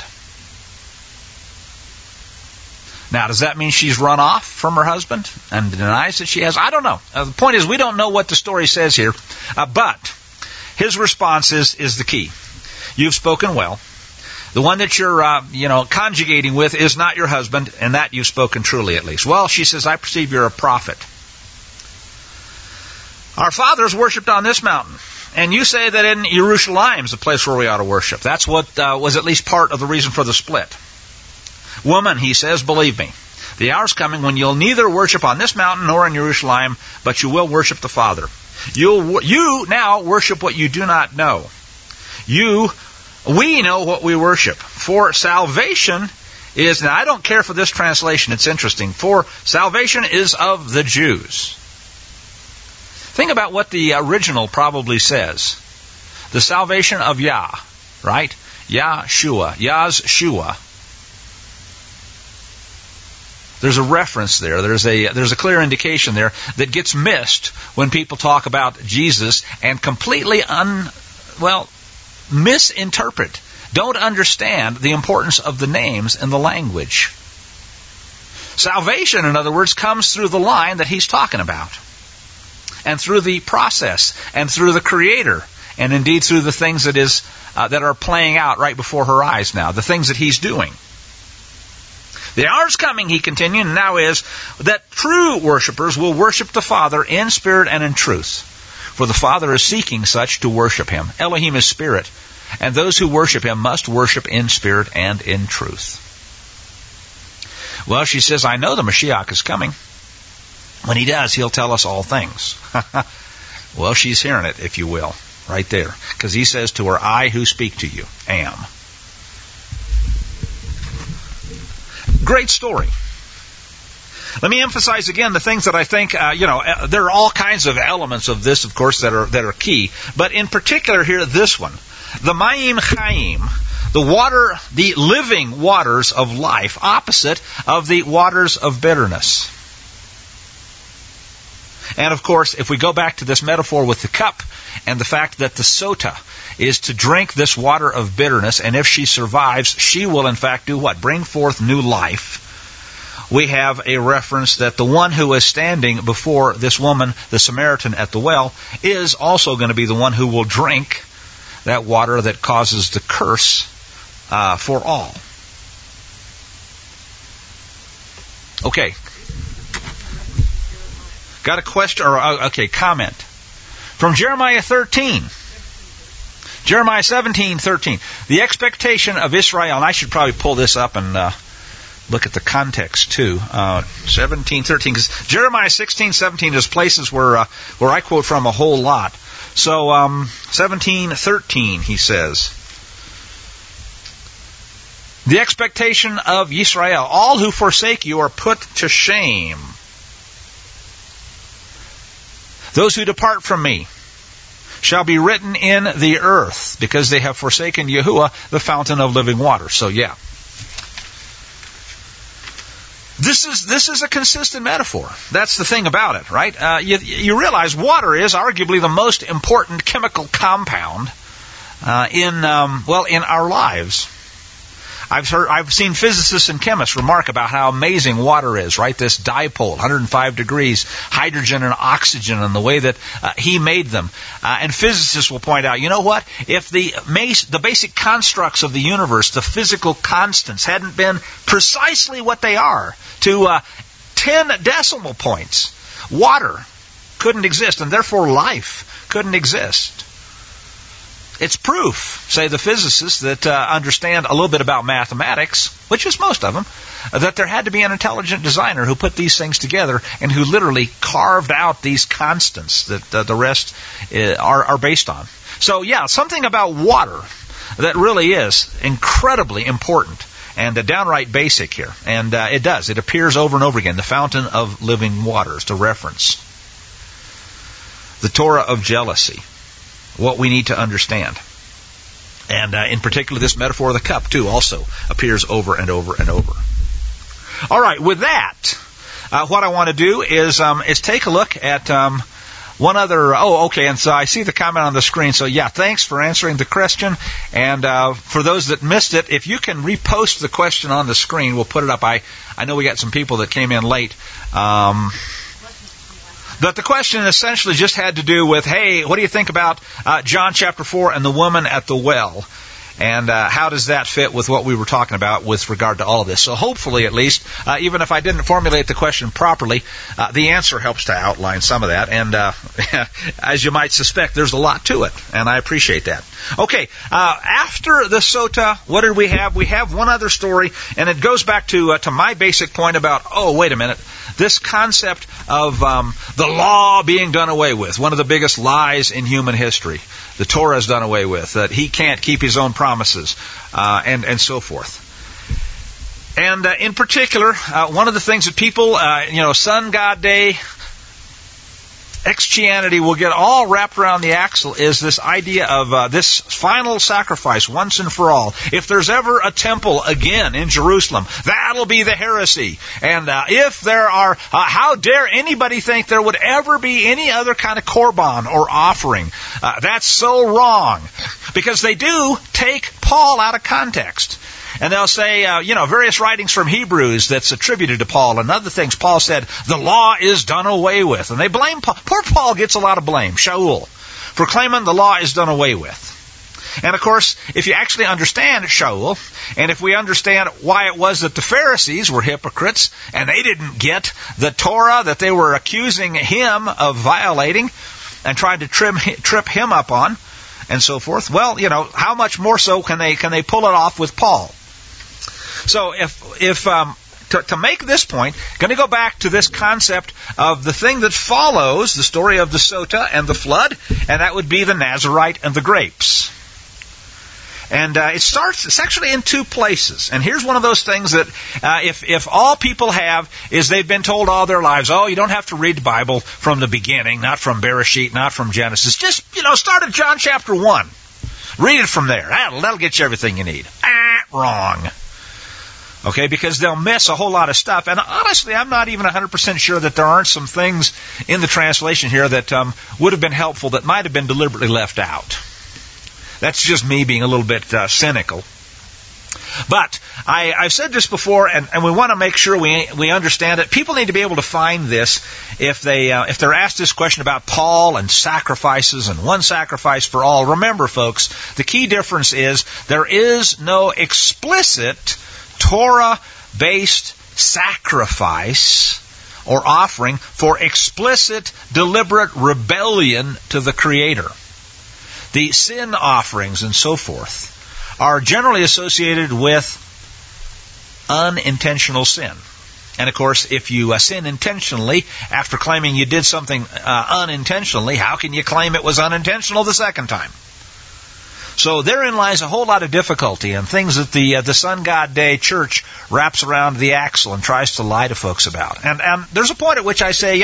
Now, does that mean she's run off from her husband and denies that she has? I don't know. The point is, we don't know what the story says here, but his response is the key. You've spoken well. The one that you're, conjugating with is not your husband, and that you've spoken truly at least. Well, she says, I perceive you're a prophet. Our fathers worshipped on this mountain, and you say that in Jerusalem is the place where we ought to worship. That's what was at least part of the reason for the split. Woman, he says, believe me, the hour's coming when you'll neither worship on this mountain nor in Jerusalem, but you will worship the Father. You now worship what you do not know. We know what we worship. For salvation is, now I don't care for this translation, it's interesting. For salvation is of the Jews. Think about what the original probably says. The salvation of Yah, right? Yahshua, Yazshua. There's a reference there. There's a clear indication there that gets missed when people talk about Jesus and completely misinterpret. Don't understand the importance of the names in the language. Salvation, in other words, comes through the line that he's talking about. And through the process. And through the Creator. And indeed through the things that are playing out right before her eyes now. The things that he's doing. The hour's coming, he continued, and now is, that true worshipers will worship the Father in spirit and in truth. For the Father is seeking such to worship him. Elohim is spirit, and those who worship him must worship in spirit and in truth. Well, she says, I know the Mashiach is coming. When he does, he'll tell us all things. Well, she's hearing it, if you will, right there. Because he says to her, I who speak to you am. Great story. Let me emphasize again the things that I think, there are all kinds of elements of this, of course, that are key. But in particular here, this one. The Mayim Chaim, the living waters of life, opposite of the waters of bitterness. And of course, if we go back to this metaphor with the cup and the fact that the sota is to drink this water of bitterness, and if she survives, she will in fact do what? Bring forth new life. We have a reference that the one who is standing before this woman, the Samaritan at the well, is also going to be the one who will drink that water that causes the curse for all. Okay. Got a question, comment. From Jeremiah 13. Jeremiah 17:13. The expectation of Israel, and I should probably pull this up and look at the context too. 17:13, because Jeremiah 16:17 is places where I quote from a whole lot. So 17:13, he says, the expectation of Israel, all who forsake you are put to shame. Those who depart from me shall be written in the earth, because they have forsaken Yahuwah, the fountain of living water. So yeah. This is a consistent metaphor. That's the thing about it, right? You realize water is arguably the most important chemical compound in our lives. I've seen physicists and chemists remark about how amazing water is, right? This dipole, 105 degrees, hydrogen and oxygen, and the way that he made them. And physicists will point out, you know what? If the basic constructs of the universe, the physical constants, hadn't been precisely what they are, to 10 decimal points, water couldn't exist, and therefore life couldn't exist. It's proof, say the physicists that understand a little bit about mathematics, which is most of them, that there had to be an intelligent designer who put these things together and who literally carved out these constants that the rest are based on. So yeah, something about water that really is incredibly important and downright basic here. And it does. It appears over and over again. The fountain of living waters, to reference. The Torah of jealousy. What we need to understand. And in particular, this metaphor of the cup, too, also appears over and over and over. All right, with that, what I want to do is take a look at one other. Oh, okay, and so I see the comment on the screen. So, yeah, thanks for answering the question. And for those that missed it, if you can repost the question on the screen, we'll put it up. I know we got some people that came in late. But the question essentially just had to do with, hey, what do you think about John chapter 4 and the woman at the well? And how does that fit with what we were talking about with regard to all of this? So hopefully, at least, even if I didn't formulate the question properly, the answer helps to outline some of that. And as you might suspect, there's a lot to it, and I appreciate that. Okay, after the sota, what did we have? We have one other story, and it goes back to my basic point about, oh, wait a minute, this concept of the law being done away with, one of the biggest lies in human history. The Torah is done away with, that he can't keep his own promises, and so forth. And in particular, one of the things that people, Sun God Day, Christianity will get all wrapped around the axle is this idea of this final sacrifice once and for all. If there's ever a temple again in Jerusalem, that'll be the heresy. And if there are, how dare anybody think there would ever be any other kind of korban or offering? That's so wrong. Because they do take Paul out of context. And they'll say, various writings from Hebrews that's attributed to Paul and other things. Paul said, the law is done away with. And they blame Paul. Poor Paul gets a lot of blame, Shaul, for claiming the law is done away with. And of course, if you actually understand Shaul, and if we understand why it was that the Pharisees were hypocrites, and they didn't get the Torah that they were accusing him of violating, and trying to trip him up on, and so forth, well, how much more so can they pull it off with Paul? So to make this point, going to go back to this concept of the thing that follows the story of the sota and the flood, and that would be the Nazirite and the grapes. And it's actually in two places. And here's one of those things that if all people have is they've been told all their lives, oh, you don't have to read the Bible from the beginning, not from Bereshit, not from Genesis. Just, start at John chapter 1. Read it from there. That'll get you everything you need. Wrong. Okay, because they'll miss a whole lot of stuff. And honestly, I'm not even 100% sure that there aren't some things in the translation here that would have been helpful that might have been deliberately left out. That's just me being a little bit cynical. But I've said this before, and we want to make sure we understand it. People need to be able to find this if they're asked this question about Paul and sacrifices and one sacrifice for all. Remember, folks, the key difference is there is no explicit Torah-based sacrifice or offering for explicit, deliberate rebellion to the Creator. The sin offerings and so forth are generally associated with unintentional sin. And of course, if you sin intentionally after claiming you did something unintentionally, how can you claim it was unintentional the second time? So therein lies a whole lot of difficulty and things that the Sun God Day Church wraps around the axle and tries to lie to folks about. And there's a point at which I say,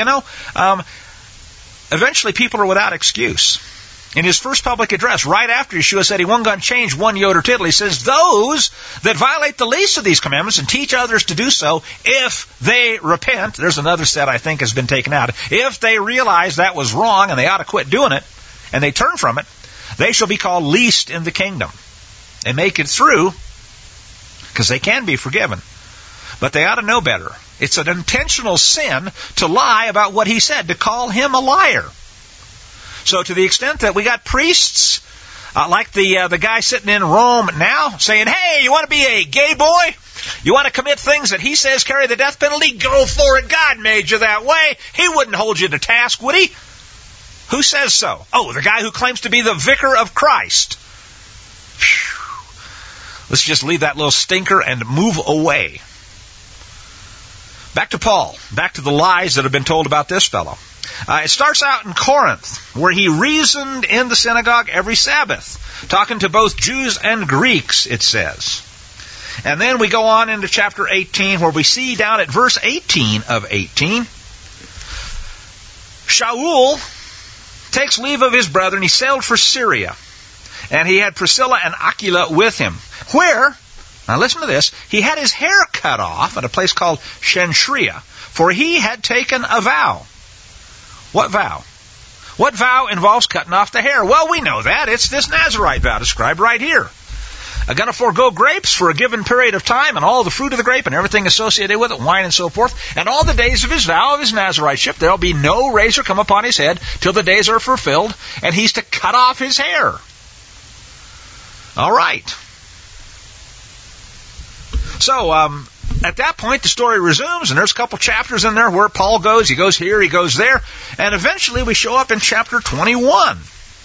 eventually people are without excuse. In his first public address, right after Yeshua said he wasn't going to change one yot or tittle, he says, those that violate the least of these commandments and teach others to do so, if they repent, there's another set I think has been taken out, if they realize that was wrong and they ought to quit doing it, and they turn from it, they shall be called least in the kingdom. They make it through because they can be forgiven. But they ought to know better. It's an intentional sin to lie about what he said, to call him a liar. So to the extent that we got priests like the guy sitting in Rome now saying, hey, you want to be a gay boy? You want to commit things that he says carry the death penalty? Go for it. God made you that way. He wouldn't hold you to task, would he? Who says so? Oh, the guy who claims to be the vicar of Christ. Phew. Let's just leave that little stinker and move away. Back to Paul. Back to the lies that have been told about this fellow. It starts out in Corinth, where he reasoned in the synagogue every Sabbath, talking to both Jews and Greeks, it says. And then we go on into chapter 18, where we see down at verse 18 of 18, Shaul takes leave of his brethren. He sailed for Syria. And he had Priscilla and Aquila with him. Where, now listen to this, he had his hair cut off at a place called Cenchrea, for he had taken a vow. What vow? What vow involves cutting off the hair? Well, we know that. It's this Nazirite vow described right here. I'm going to forego grapes for a given period of time, and all the fruit of the grape and everything associated with it, wine and so forth, and all the days of his vow of his Naziriteship, there will be no razor come upon his head till the days are fulfilled, and he's to cut off his hair. All right. So, at that point, the story resumes, and there's a couple chapters in there where Paul goes. He goes here, he goes there, and eventually we show up in chapter 21.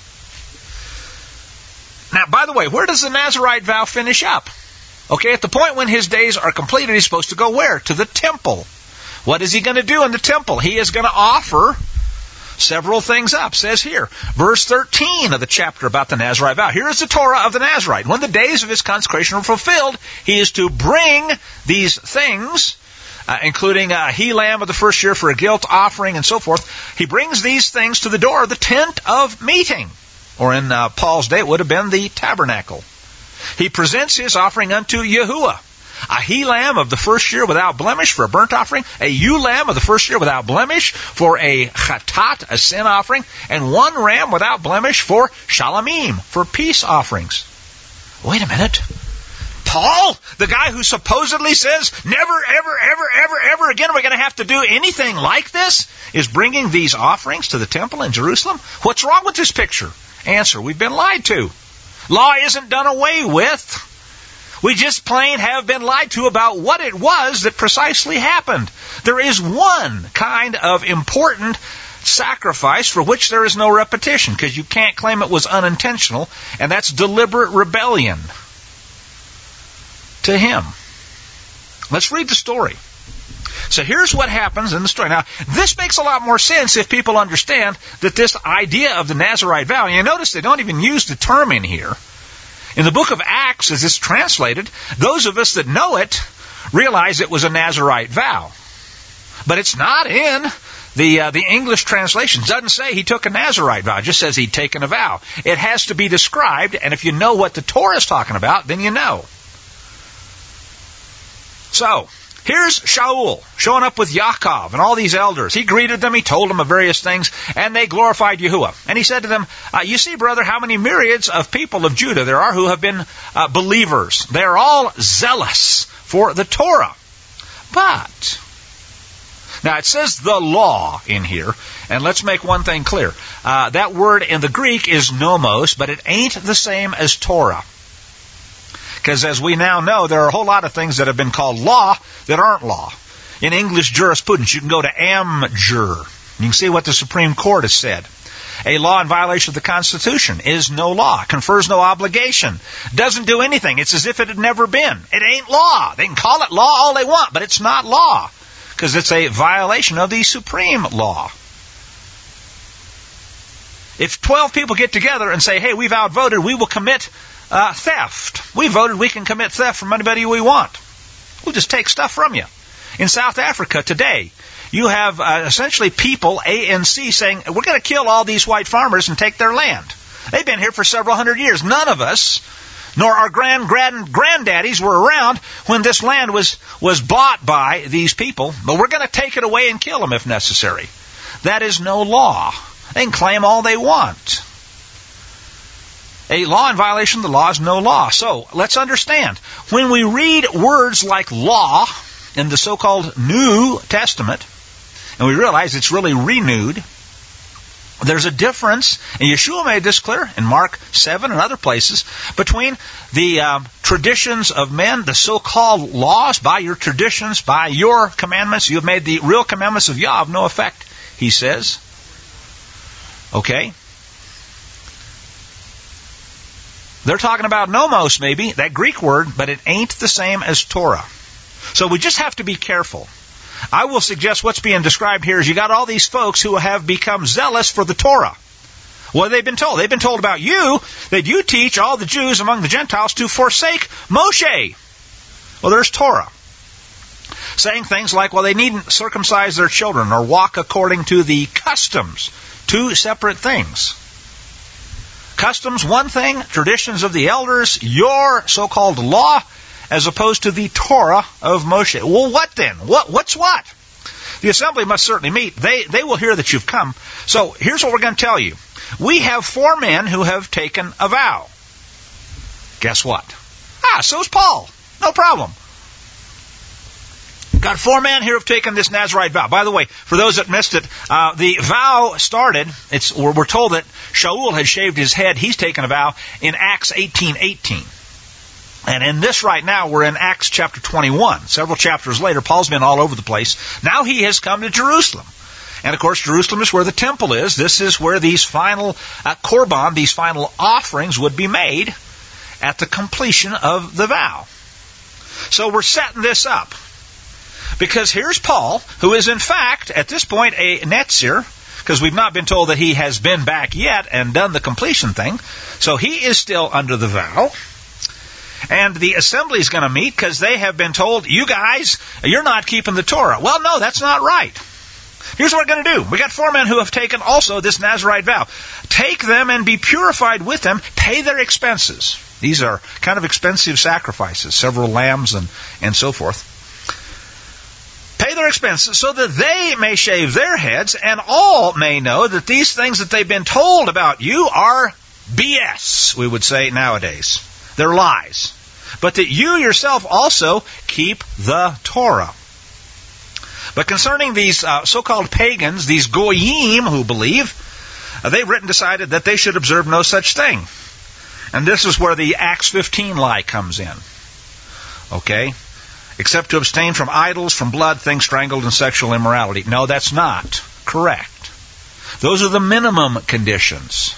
Now, by the way, where does the Nazirite vow finish up? Okay, at the point when his days are completed, he's supposed to go where? To the temple. What is he going to do in the temple? He is going to offer several things up. It says here, verse 13 of the chapter about the Nazirite vow. Here is the Torah of the Nazirite. When the days of his consecration are fulfilled, he is to bring these things, including a he-lamb of the first year for a guilt offering and so forth. He brings these things to the door of the tent of meeting. Or in Paul's day, it would have been the tabernacle. He presents his offering unto Yahuwah. A he-lamb of the first year without blemish for a burnt offering. A ewe-lamb of the first year without blemish for a chatat, a sin offering. And one ram without blemish for shalamim, for peace offerings. Wait a minute. Paul, the guy who supposedly says, never, ever again are we going to have to do anything like this, is bringing these offerings to the temple in Jerusalem? What's wrong with this picture? Answer, we've been lied to. Law isn't done away with. We just plain have been lied to about what it was that precisely happened. There is one kind of important sacrifice for which there is no repetition, because you can't claim it was unintentional, and that's deliberate rebellion to him. Let's read the story. So here's what happens in the story. Now, this makes a lot more sense if people understand that this idea of the Nazirite vow, and you notice they don't even use the term in here. In the book of Acts, as it's translated, those of us that know it realize it was a Nazirite vow. But it's not in the English translation. It doesn't say he took a Nazirite vow. It just says he'd taken a vow. It has to be described, and if you know what the Torah is talking about, then you know. So, here's Shaul showing up with Yaakov and all these elders. He greeted them, he told them of various things, and they glorified Yahuwah. And he said to them, you see, brother, how many myriads of people of Judah there are who have been believers. They're all zealous for the Torah. But, now it says the law in here, and let's make one thing clear. That word in the Greek is nomos, but it ain't the same as Torah. Because as we now know, there are a whole lot of things that have been called law that aren't law. In English jurisprudence, you can go to Amjur. You can see what the Supreme Court has said. A law in violation of the Constitution is no law, confers no obligation, doesn't do anything. It's as if it had never been. It ain't law. They can call it law all they want, but it's not law, because it's a violation of the supreme law. If 12 people get together and say, hey, we've outvoted, we will commit theft. We voted we can commit theft from anybody we want. We'll just take stuff from you. In South Africa today, you have essentially people, ANC, saying, we're going to kill all these white farmers and take their land. They've been here for several hundred years. None of us, nor our granddaddies were around when this land was bought by these people, but we're going to take it away and kill them if necessary. That is no law. They can claim all they want. A law in violation of the law is no law. So, let's understand. When we read words like law in the so-called New Testament, and we realize it's really renewed, there's a difference, and Yeshua made this clear in Mark 7 and other places, between the traditions of men, the so-called laws, by your traditions, by your commandments. You have made the real commandments of Yah of no effect, he says. Okay? They're talking about nomos, maybe, that Greek word, but it ain't the same as Torah. So we just have to be careful. I will suggest what's being described here is you got all these folks who have become zealous for the Torah. What have they been told? They've been told about you, that you teach all the Jews among the Gentiles to forsake Moshe. Well, there's Torah. Saying things like, well, they needn't circumcise their children or walk according to the customs. Two separate things. Customs, one thing. Traditions of the elders, your so-called law, as opposed to the Torah of Moshe. Well, what then? What's what? The assembly must certainly meet. They will hear that you've come. So here's what we're going to tell you. We have 4 men who have taken a vow. Guess what? So's Paul. No problem. Got 4 men here who have taken this Nazirite vow. By the way, for those that missed it, the vow started, we're told that Shaul had shaved his head. He's taken a vow in Acts 18:18. And in this right now, we're in Acts chapter 21. Several chapters later, Paul's been all over the place. Now he has come to Jerusalem. And of course, Jerusalem is where the temple is. This is where these final korban, these final offerings would be made at the completion of the vow. So we're setting this up. Because here's Paul, who is in fact, at this point, a Netzir, because we've not been told that he has been back yet and done the completion thing. So he is still under the vow. And the assembly is going to meet because they have been told, you guys, you're not keeping the Torah. Well, no, that's not right. Here's what we're going to do. We got 4 men who have taken also this Nazirite vow. Take them and be purified with them. Pay their expenses. These are kind of expensive sacrifices, several lambs and so forth. Pay their expenses so that they may shave their heads and all may know that these things that they've been told about you are BS, we would say nowadays. They're lies. But that you yourself also keep the Torah. But concerning these so-called pagans, these goyim who believe, they've decided that they should observe no such thing. And this is where the Acts 15 lie comes in. Okay? Except to abstain from idols, from blood, things strangled, and sexual immorality. No, that's not correct. Those are the minimum conditions.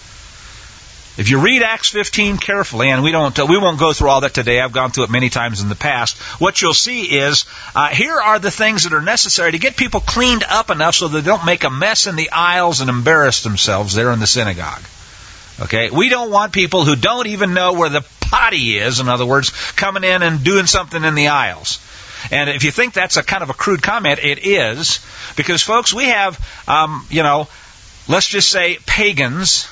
If you read Acts 15 carefully, and we won't go through all that today, I've gone through it many times in the past, what you'll see is, here are the things that are necessary to get people cleaned up enough so they don't make a mess in the aisles and embarrass themselves there in the synagogue. Okay? We don't want people who don't even know where the potty is, in other words, coming in and doing something in the aisles. And if you think that's a kind of a crude comment, it is, because folks, we have, let's just say pagans,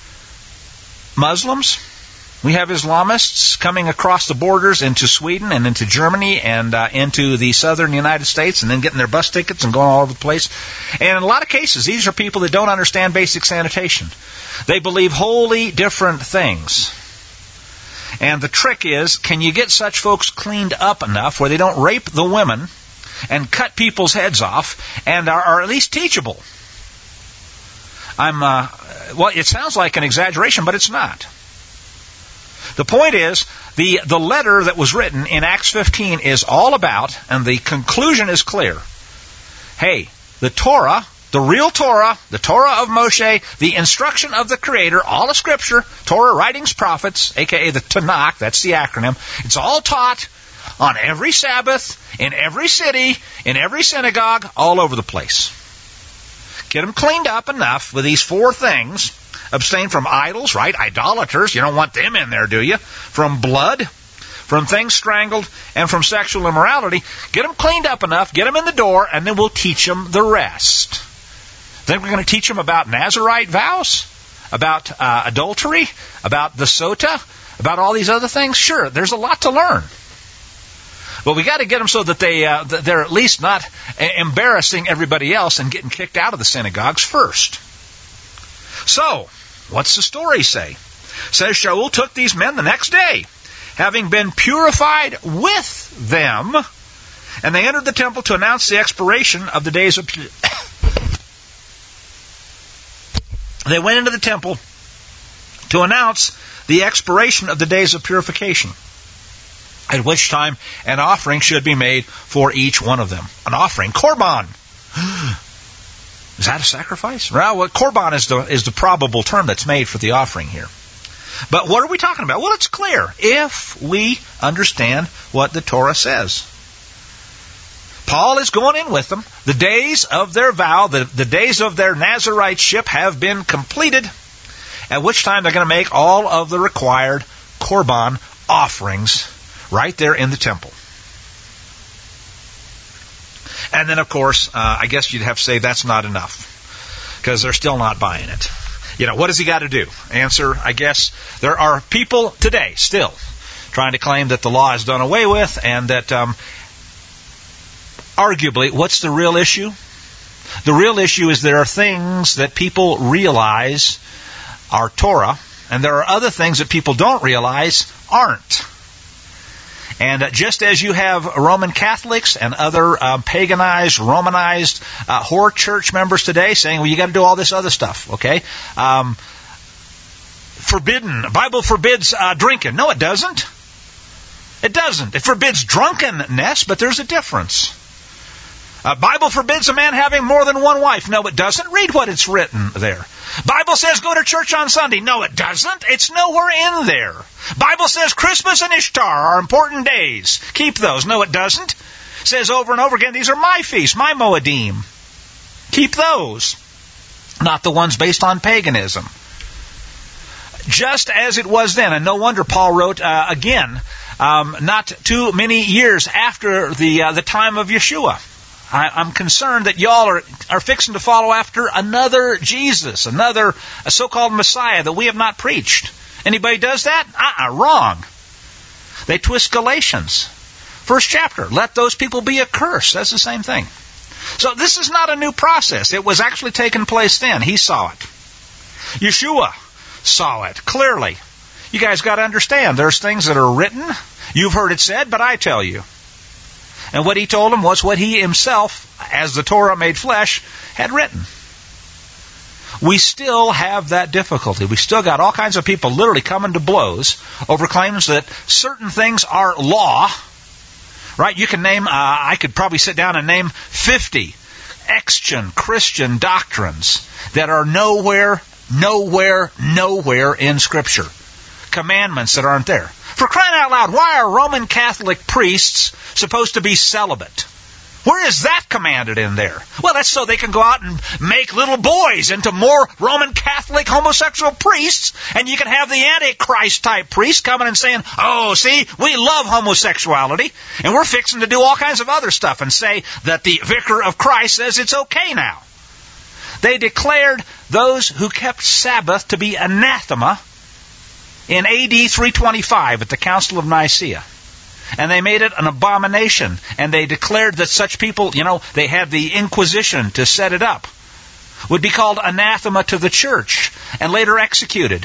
Muslims, we have Islamists coming across the borders into Sweden and into Germany and into the southern United States and then getting their bus tickets and going all over the place. And in a lot of cases, these are people that don't understand basic sanitation. They believe wholly different things. And the trick is, can you get such folks cleaned up enough where they don't rape the women and cut people's heads off and are at least teachable? It sounds like an exaggeration, but it's not. The point is, the letter that was written in Acts 15 is all about, and the conclusion is clear. Hey, the Torah, the real Torah, the Torah of Moshe, the instruction of the Creator, all of Scripture, Torah, writings, prophets, a.k.a. the Tanakh, that's the acronym, it's all taught on every Sabbath, in every city, in every synagogue, all over the place. Get them cleaned up enough with these 4 things. Abstain from idols, right? Idolaters. You don't want them in there, do you? From blood, from things strangled, and from sexual immorality. Get them cleaned up enough, get them in the door, and then we'll teach them the rest. Then we're going to teach them about Nazirite vows, about adultery, about the sota, about all these other things. Sure, there's a lot to learn. But we got to get them so that they're at least not embarrassing everybody else and getting kicked out of the synagogues first. So, what's the story say? It says Shaul took these men the next day, having been purified with them, and they entered the temple to announce the expiration of the days of... They went into the temple to announce the expiration of the days of purification, at which time an offering should be made for each one of them. An offering, korban. Is that a sacrifice? Well, korban is the probable term that's made for the offering here. But what are we talking about? Well, it's clear if we understand what the Torah says. Paul is going in with them. The days of their vow, the days of their Naziriteship have been completed, at which time they're going to make all of the required korban offerings right there in the temple. And then, of course, I guess you'd have to say that's not enough, because they're still not buying it. What does he got to do? Answer, I guess, there are people today still trying to claim that the law is done away with, and that arguably, what's the real issue? The real issue is there are things that people realize are Torah, and there are other things that people don't realize aren't. And just as you have Roman Catholics and other paganized, Romanized whore church members today saying, well, you got to do all this other stuff, okay? The Bible forbids drinking. No, it doesn't. It doesn't. It forbids drunkenness, but there's a difference. Bible forbids a man having more than one wife. No, it doesn't. Read what it's written there. Bible says go to church on Sunday. No, it doesn't. It's nowhere in there. Bible says Christmas and Ishtar are important days. Keep those. No, it doesn't. It says over and over again, these are my feasts, my Moedim. Keep those. Not the ones based on paganism. Just as it was then, and no wonder Paul wrote again, not too many years after the time of Yeshua. I'm concerned that y'all are fixing to follow after another Jesus, another so-called Messiah that we have not preached. Anybody does that? Wrong. They twist Galatians. First chapter. Let those people be accursed. That's the same thing. So this is not a new process. It was actually taking place then. He saw it. Yeshua saw it clearly. You guys got to understand, there's things that are written. You've heard it said, but I tell you. And what he told them was what he himself, as the Torah made flesh, had written. We still have that difficulty. We still got all kinds of people literally coming to blows over claims that certain things are law. Right? You can name, I could probably sit down and name 50 ex-Christian Christian doctrines that are nowhere in Scripture. Commandments that aren't there. For crying out loud, why are Roman Catholic priests supposed to be celibate? Where is that commanded in there? Well, that's so they can go out and make little boys into more Roman Catholic homosexual priests, and you can have the Antichrist-type priest coming and saying, oh, see, we love homosexuality, and we're fixing to do all kinds of other stuff and say that the Vicar of Christ says it's okay now. They declared those who kept Sabbath to be anathema in AD 325 at the Council of Nicaea. And they made it an abomination. And they declared that such people, they had the Inquisition to set it up, would be called anathema to the church and later executed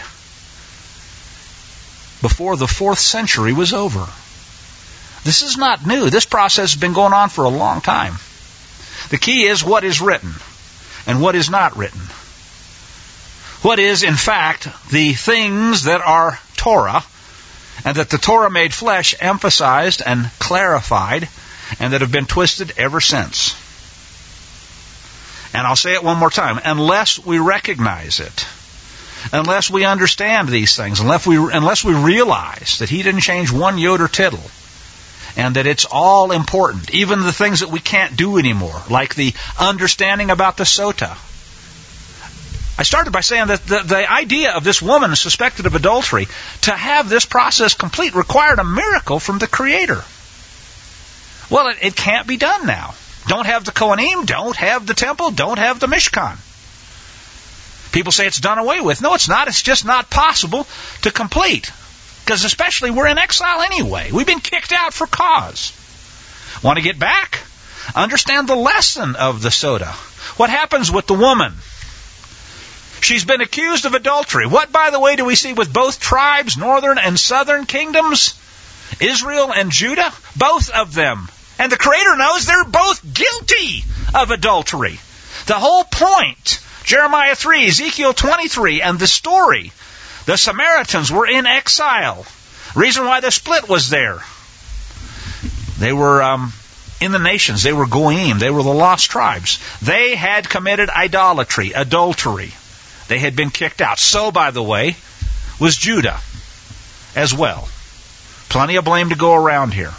before the 4th century was over. This is not new. This process has been going on for a long time. The key is what is written and what is not written. What is, in fact, the things that are Torah, and that the Torah made flesh emphasized and clarified, and that have been twisted ever since. And I'll say it one more time. Unless we recognize it, unless we understand these things, unless we realize that He didn't change one jot or tittle, and that it's all important, even the things that we can't do anymore, like the understanding about the sota. I started by saying that the idea of this woman suspected of adultery, to have this process complete, required a miracle from the Creator. Well, it can't be done now. Don't have the Kohanim, don't have the temple, don't have the Mishkan. People say it's done away with. No, it's not. It's just not possible to complete. Because especially we're in exile anyway. We've been kicked out for cause. Want to get back? Understand the lesson of the sota. What happens with the woman? She's been accused of adultery. What, by the way, do we see with both tribes, northern and southern kingdoms? Israel and Judah? Both of them. And the Creator knows they're both guilty of adultery. The whole point, Jeremiah 3, Ezekiel 23, and the story, the Samaritans were in exile. Reason why the split was there. They were in the nations. They were Goyim. They were the lost tribes. They had committed idolatry, adultery. They had been kicked out. So, by the way, was Judah as well. Plenty of blame to go around here.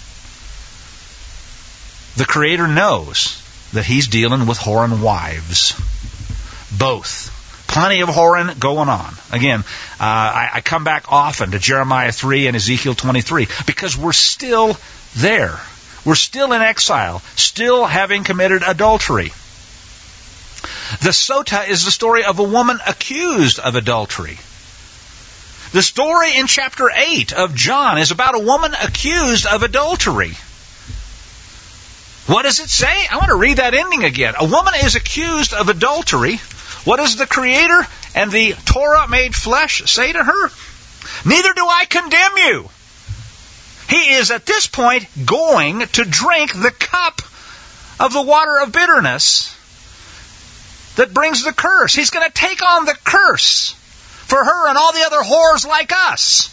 The Creator knows that He's dealing with whoring wives. Both. Plenty of whoring going on. Again, I come back often to Jeremiah 3 and Ezekiel 23 because we're still there. We're still in exile, still having committed adultery. The Sota is the story of a woman accused of adultery. The story in chapter 8 of John is about a woman accused of adultery. What does it say? I want to read that ending again. A woman is accused of adultery. What does the Creator and the Torah made flesh say to her? Neither do I condemn you. He is at this point going to drink the cup of the water of bitterness that brings the curse. He's going to take on the curse for her and all the other whores like us.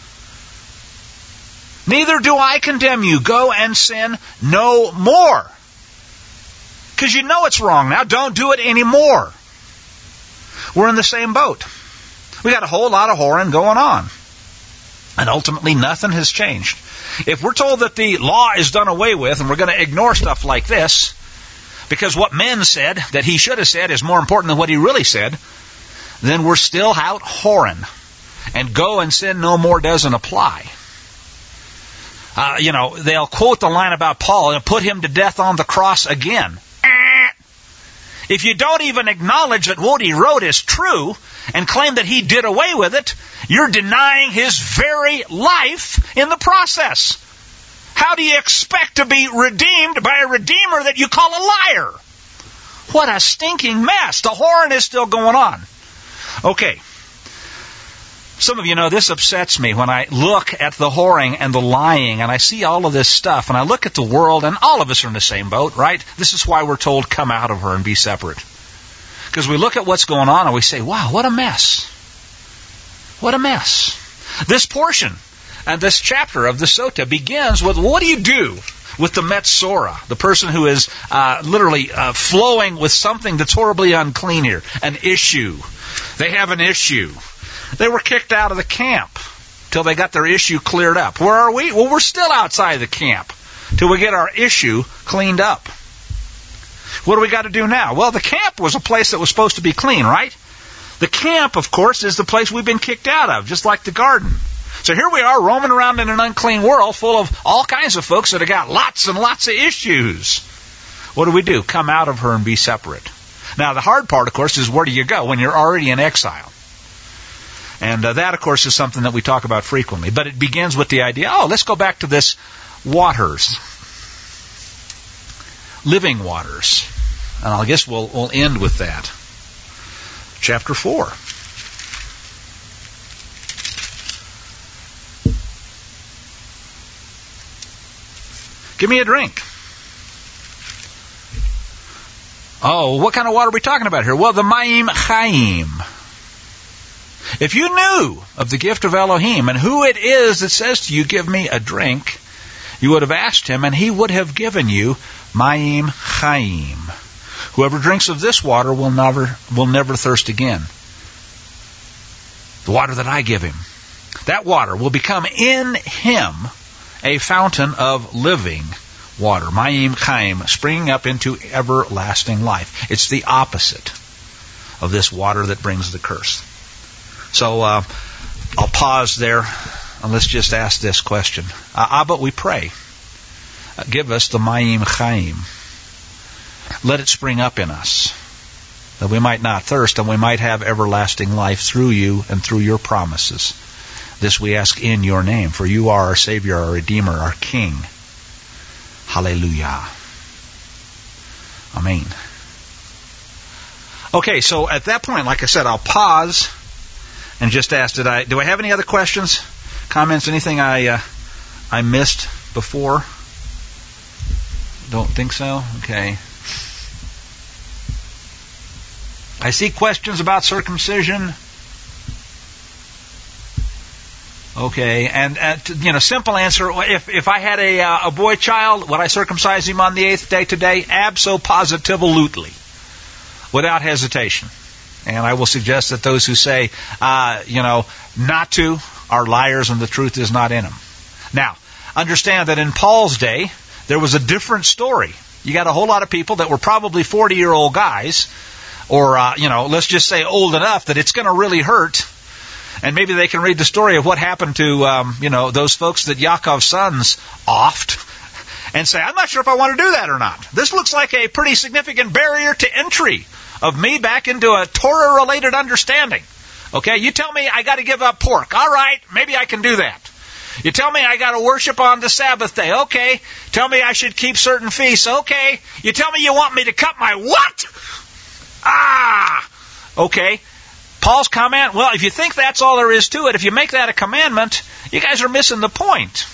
Neither do I condemn you. Go and sin no more. Because you know it's wrong now. Don't do it anymore. We're in the same boat. We got a whole lot of whoring going on. And ultimately nothing has changed. If we're told that the law is done away with and we're going to ignore stuff like this, because what men said that he should have said is more important than what he really said, then we're still out whoring. And go and sin no more doesn't apply. They'll quote the line about Paul and put him to death on the cross again. If you don't even acknowledge that what he wrote is true and claim that he did away with it, you're denying his very life in the process. How do you expect to be redeemed by a redeemer that you call a liar? What a stinking mess. The whoring is still going on. Okay. Some of you know this upsets me when I look at the whoring and the lying and I see all of this stuff and I look at the world, and all of us are in the same boat, right? This is why we're told, come out of her and be separate. Because we look at what's going on and we say, wow, what a mess. What a mess. This portion and this chapter of the Sota begins with, what do you do with the Metzora, the person who is literally flowing with something that's horribly unclean here? An issue. They have an issue. They were kicked out of the camp till they got their issue cleared up. Where are we? Well, we're still outside the camp till we get our issue cleaned up. What do we got to do now? Well, the camp was a place that was supposed to be clean, right? The camp, of course, is the place we've been kicked out of, just like the garden. So here we are roaming around in an unclean world full of all kinds of folks that have got lots and lots of issues. What do? Come out of her and be separate. Now, the hard part, of course, is where do you go when you're already in exile? And that, of course, is something that we talk about frequently. But it begins with the idea, let's go back to this waters. Living waters. And I guess we'll end with that. Chapter 4. Give me a drink. Oh, what kind of water are we talking about here? Well, the Mayim Chaim. If you knew of the gift of Elohim and who it is that says to you, give me a drink, you would have asked him, and he would have given you Mayim Chaim. Whoever drinks of this water will never thirst again. The water that I give him. That water will become in him a fountain of living water. Mayim Chaim, springing up into everlasting life. It's the opposite of this water that brings the curse. So I'll pause there and let's just ask this question. Abba, we pray. Give us the Mayim Chaim. Let it spring up in us, that we might not thirst and we might have everlasting life through you and through your promises. This we ask in your name, for you are our Savior, our Redeemer, our King. Hallelujah. Amen. Okay, so at that point, like I said, I'll pause and just ask, do I have any other questions, comments, anything I missed before? Don't think so? Okay. I see questions about circumcision. Okay, and simple answer, if I had a boy child, would I circumcise him on the 8th day today? Abso-positively, without hesitation. And I will suggest that those who say, not to, are liars and the truth is not in them. Now, understand that in Paul's day, there was a different story. You got a whole lot of people that were probably 40-year-old guys, or, let's just say old enough that it's going to really hurt. And maybe they can read the story of what happened to, those folks that Yaakov's sons offed. and say, I'm not sure if I want to do that or not. This looks like a pretty significant barrier to entry of me back into a Torah-related understanding. Okay, you tell me I got to give up pork. All right, maybe I can do that. You tell me I got to worship on the Sabbath day. Okay. Tell me I should keep certain feasts. Okay. You tell me you want me to cut my what? Okay. Paul's comment, well, if you think that's all there is to it, if you make that a commandment, you guys are missing the point.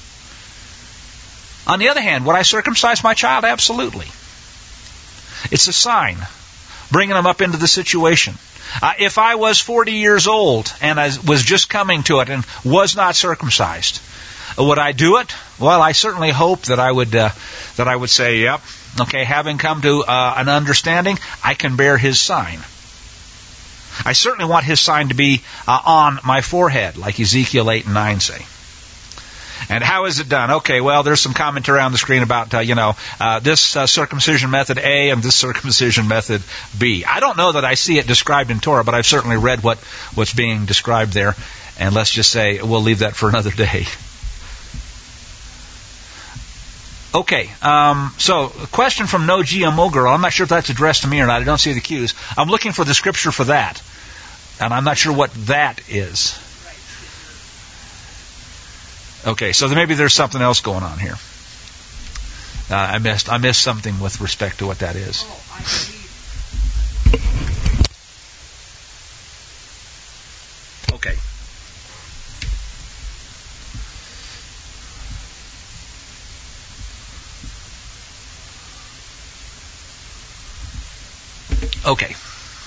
On the other hand, would I circumcise my child? Absolutely. It's a sign, bringing them up into the situation. If I was 40 years old and I was just coming to it and was not circumcised, would I do it? Well, I certainly hope that I would say, yep, okay, having come to an understanding, I can bear his sign. I certainly want his sign to be on my forehead, like Ezekiel 8 and 9 say. And how is it done? Okay, well, there's some commentary on the screen about, this circumcision method A and this circumcision method B. I don't know that I see it described in Torah, but I've certainly read what's being described there. And let's just say we'll leave that for another day. Okay, so a question from No GMO Girl. I'm not sure if that's addressed to me or not. I don't see the cues. I'm looking for the scripture for that. And I'm not sure what that is. Okay, so maybe there's something else going on here. I missed something with respect to what that is. Okay. Okay.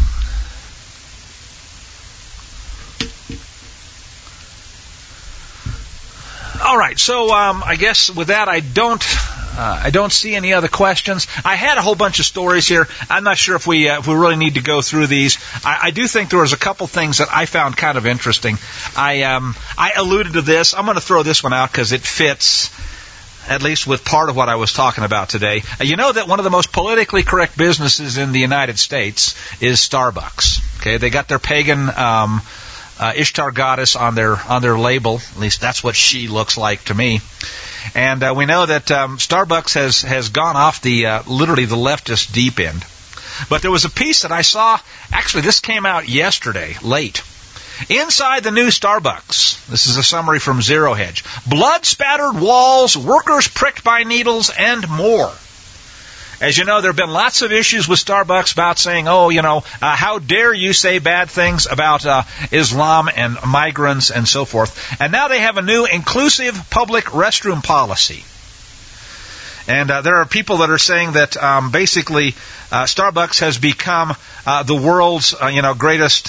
All right, so I guess with that, I don't see any other questions. I had a whole bunch of stories here. I'm not sure if we really need to go through these. I do think there was a couple things that I found kind of interesting. I alluded to this. I'm going to throw this one out because it fits, at least with part of what I was talking about today. You know that one of the most politically correct businesses in the United States is Starbucks. Okay, they got their pagan Ishtar goddess on their label. At least that's what she looks like to me. And we know that Starbucks has gone off literally the leftist deep end. But there was a piece that I saw. Actually, this came out yesterday, late. Inside the new Starbucks. This is a summary from Zero Hedge. Blood-spattered walls, workers pricked by needles, and more. As you know, there have been lots of issues with Starbucks about saying, how dare you say bad things about Islam and migrants and so forth. And now they have a new inclusive public restroom policy. And there are people that are saying that basically Starbucks has become the world's greatest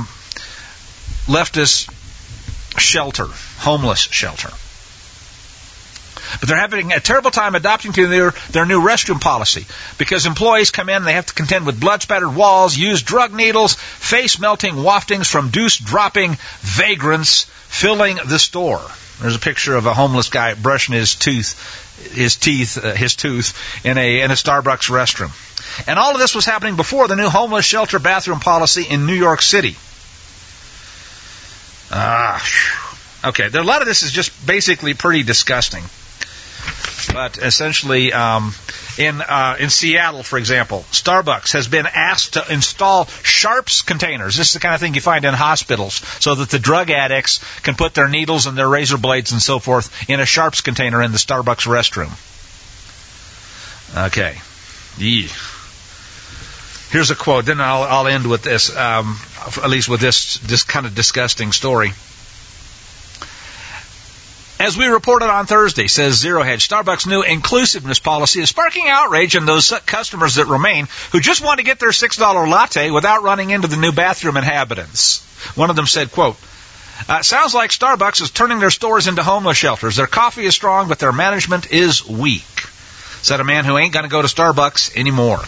leftist shelter, homeless shelter. But they're having a terrible time adopting to their new restroom policy because employees come in and they have to contend with blood-spattered walls, use drug needles, face-melting waftings from deuce-dropping vagrants filling the store. There's a picture of a homeless guy brushing his tooth in a Starbucks restroom. And all of this was happening before the new homeless shelter bathroom policy in New York City. Okay, a lot of this is just basically pretty disgusting. But essentially, in Seattle, for example, Starbucks has been asked to install Sharps containers. This is the kind of thing you find in hospitals, so that the drug addicts can put their needles and their razor blades and so forth in a Sharps container in the Starbucks restroom. Okay. Yee. Here's a quote. Then I'll end with this, at least with this kind of disgusting story. As we reported on Thursday, says Zero Hedge, Starbucks' new inclusiveness policy is sparking outrage in those customers that remain who just want to get their $6 latte without running into the new bathroom inhabitants. One of them said, quote, sounds like Starbucks is turning their stores into homeless shelters. Their coffee is strong, but their management is weak. Said a man who ain't going to go to Starbucks anymore.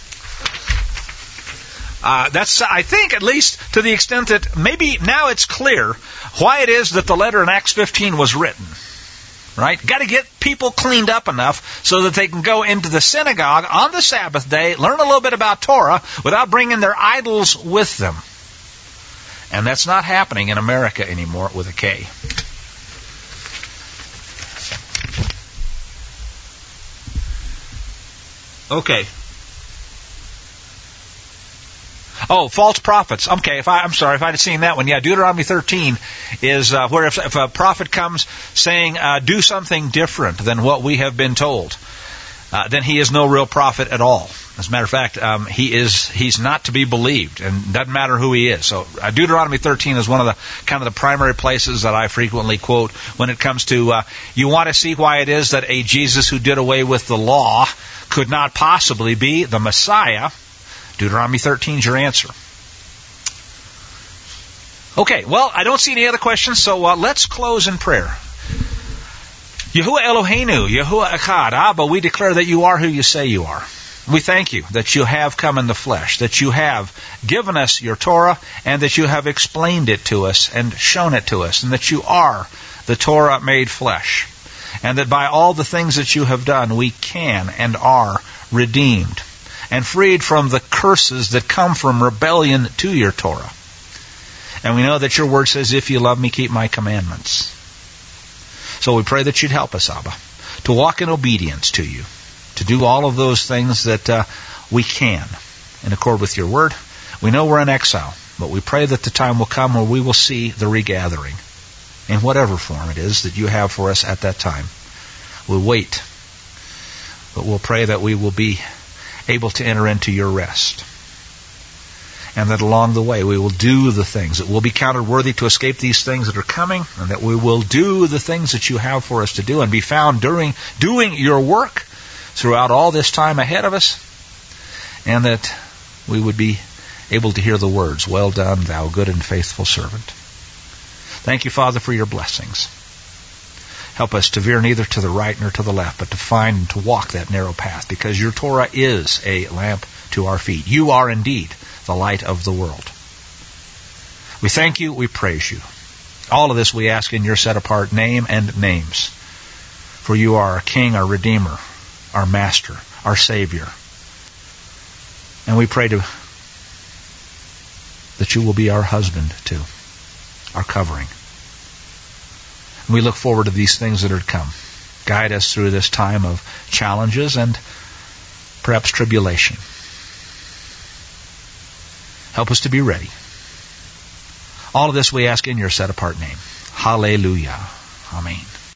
That's, I think, at least to the extent that maybe now it's clear why it is that the letter in Acts 15 was written. Right? Got to get people cleaned up enough so that they can go into the synagogue on the Sabbath day, learn a little bit about Torah without bringing their idols with them. And that's not happening in America anymore with a K. Okay. Oh, false prophets. Okay, I'm sorry if I'd have seen that one. Yeah, Deuteronomy 13 is where if a prophet comes saying, do something different than what we have been told, then he is no real prophet at all. As a matter of fact, he's not to be believed, and doesn't matter who he is. So Deuteronomy 13 is one of the primary places that I frequently quote when it comes to, you want to see why it is that a Jesus who did away with the law could not possibly be the Messiah. Deuteronomy 13 is your answer. Okay, well, I don't see any other questions, so let's close in prayer. Yahuwah Eloheinu, Yahuwah Echad, Abba, we declare that you are who you say you are. We thank you that you have come in the flesh, that you have given us your Torah, and that you have explained it to us and shown it to us, and that you are the Torah made flesh, and that by all the things that you have done, we can and are redeemed and freed from the curses that come from rebellion to your Torah. And we know that your word says, if you love me, keep my commandments. So we pray that you'd help us, Abba, to walk in obedience to you, to do all of those things that we can in accord with your word. We know we're in exile, but we pray that the time will come where we will see the regathering in whatever form it is that you have for us at that time. We'll wait, but we'll pray that we will be able to enter into your rest. And that along the way we will do the things that will be counted worthy to escape these things that are coming, and that we will do the things that you have for us to do and be found doing your work throughout all this time ahead of us, and that we would be able to hear the words, well done, thou good and faithful servant. Thank you, Father, for your blessings. Help us to veer neither to the right nor to the left, but to find and to walk that narrow path, because your Torah is a lamp to our feet. You are indeed the light of the world. We thank you, we praise you. All of this we ask in your set-apart name and names. For you are our King, our Redeemer, our Master, our Savior. And we pray that you will be our husband too, our covering. And we look forward to these things that are to come. Guide us through this time of challenges and perhaps tribulation. Help us to be ready. All of this we ask in your set-apart name. Hallelujah. Amen.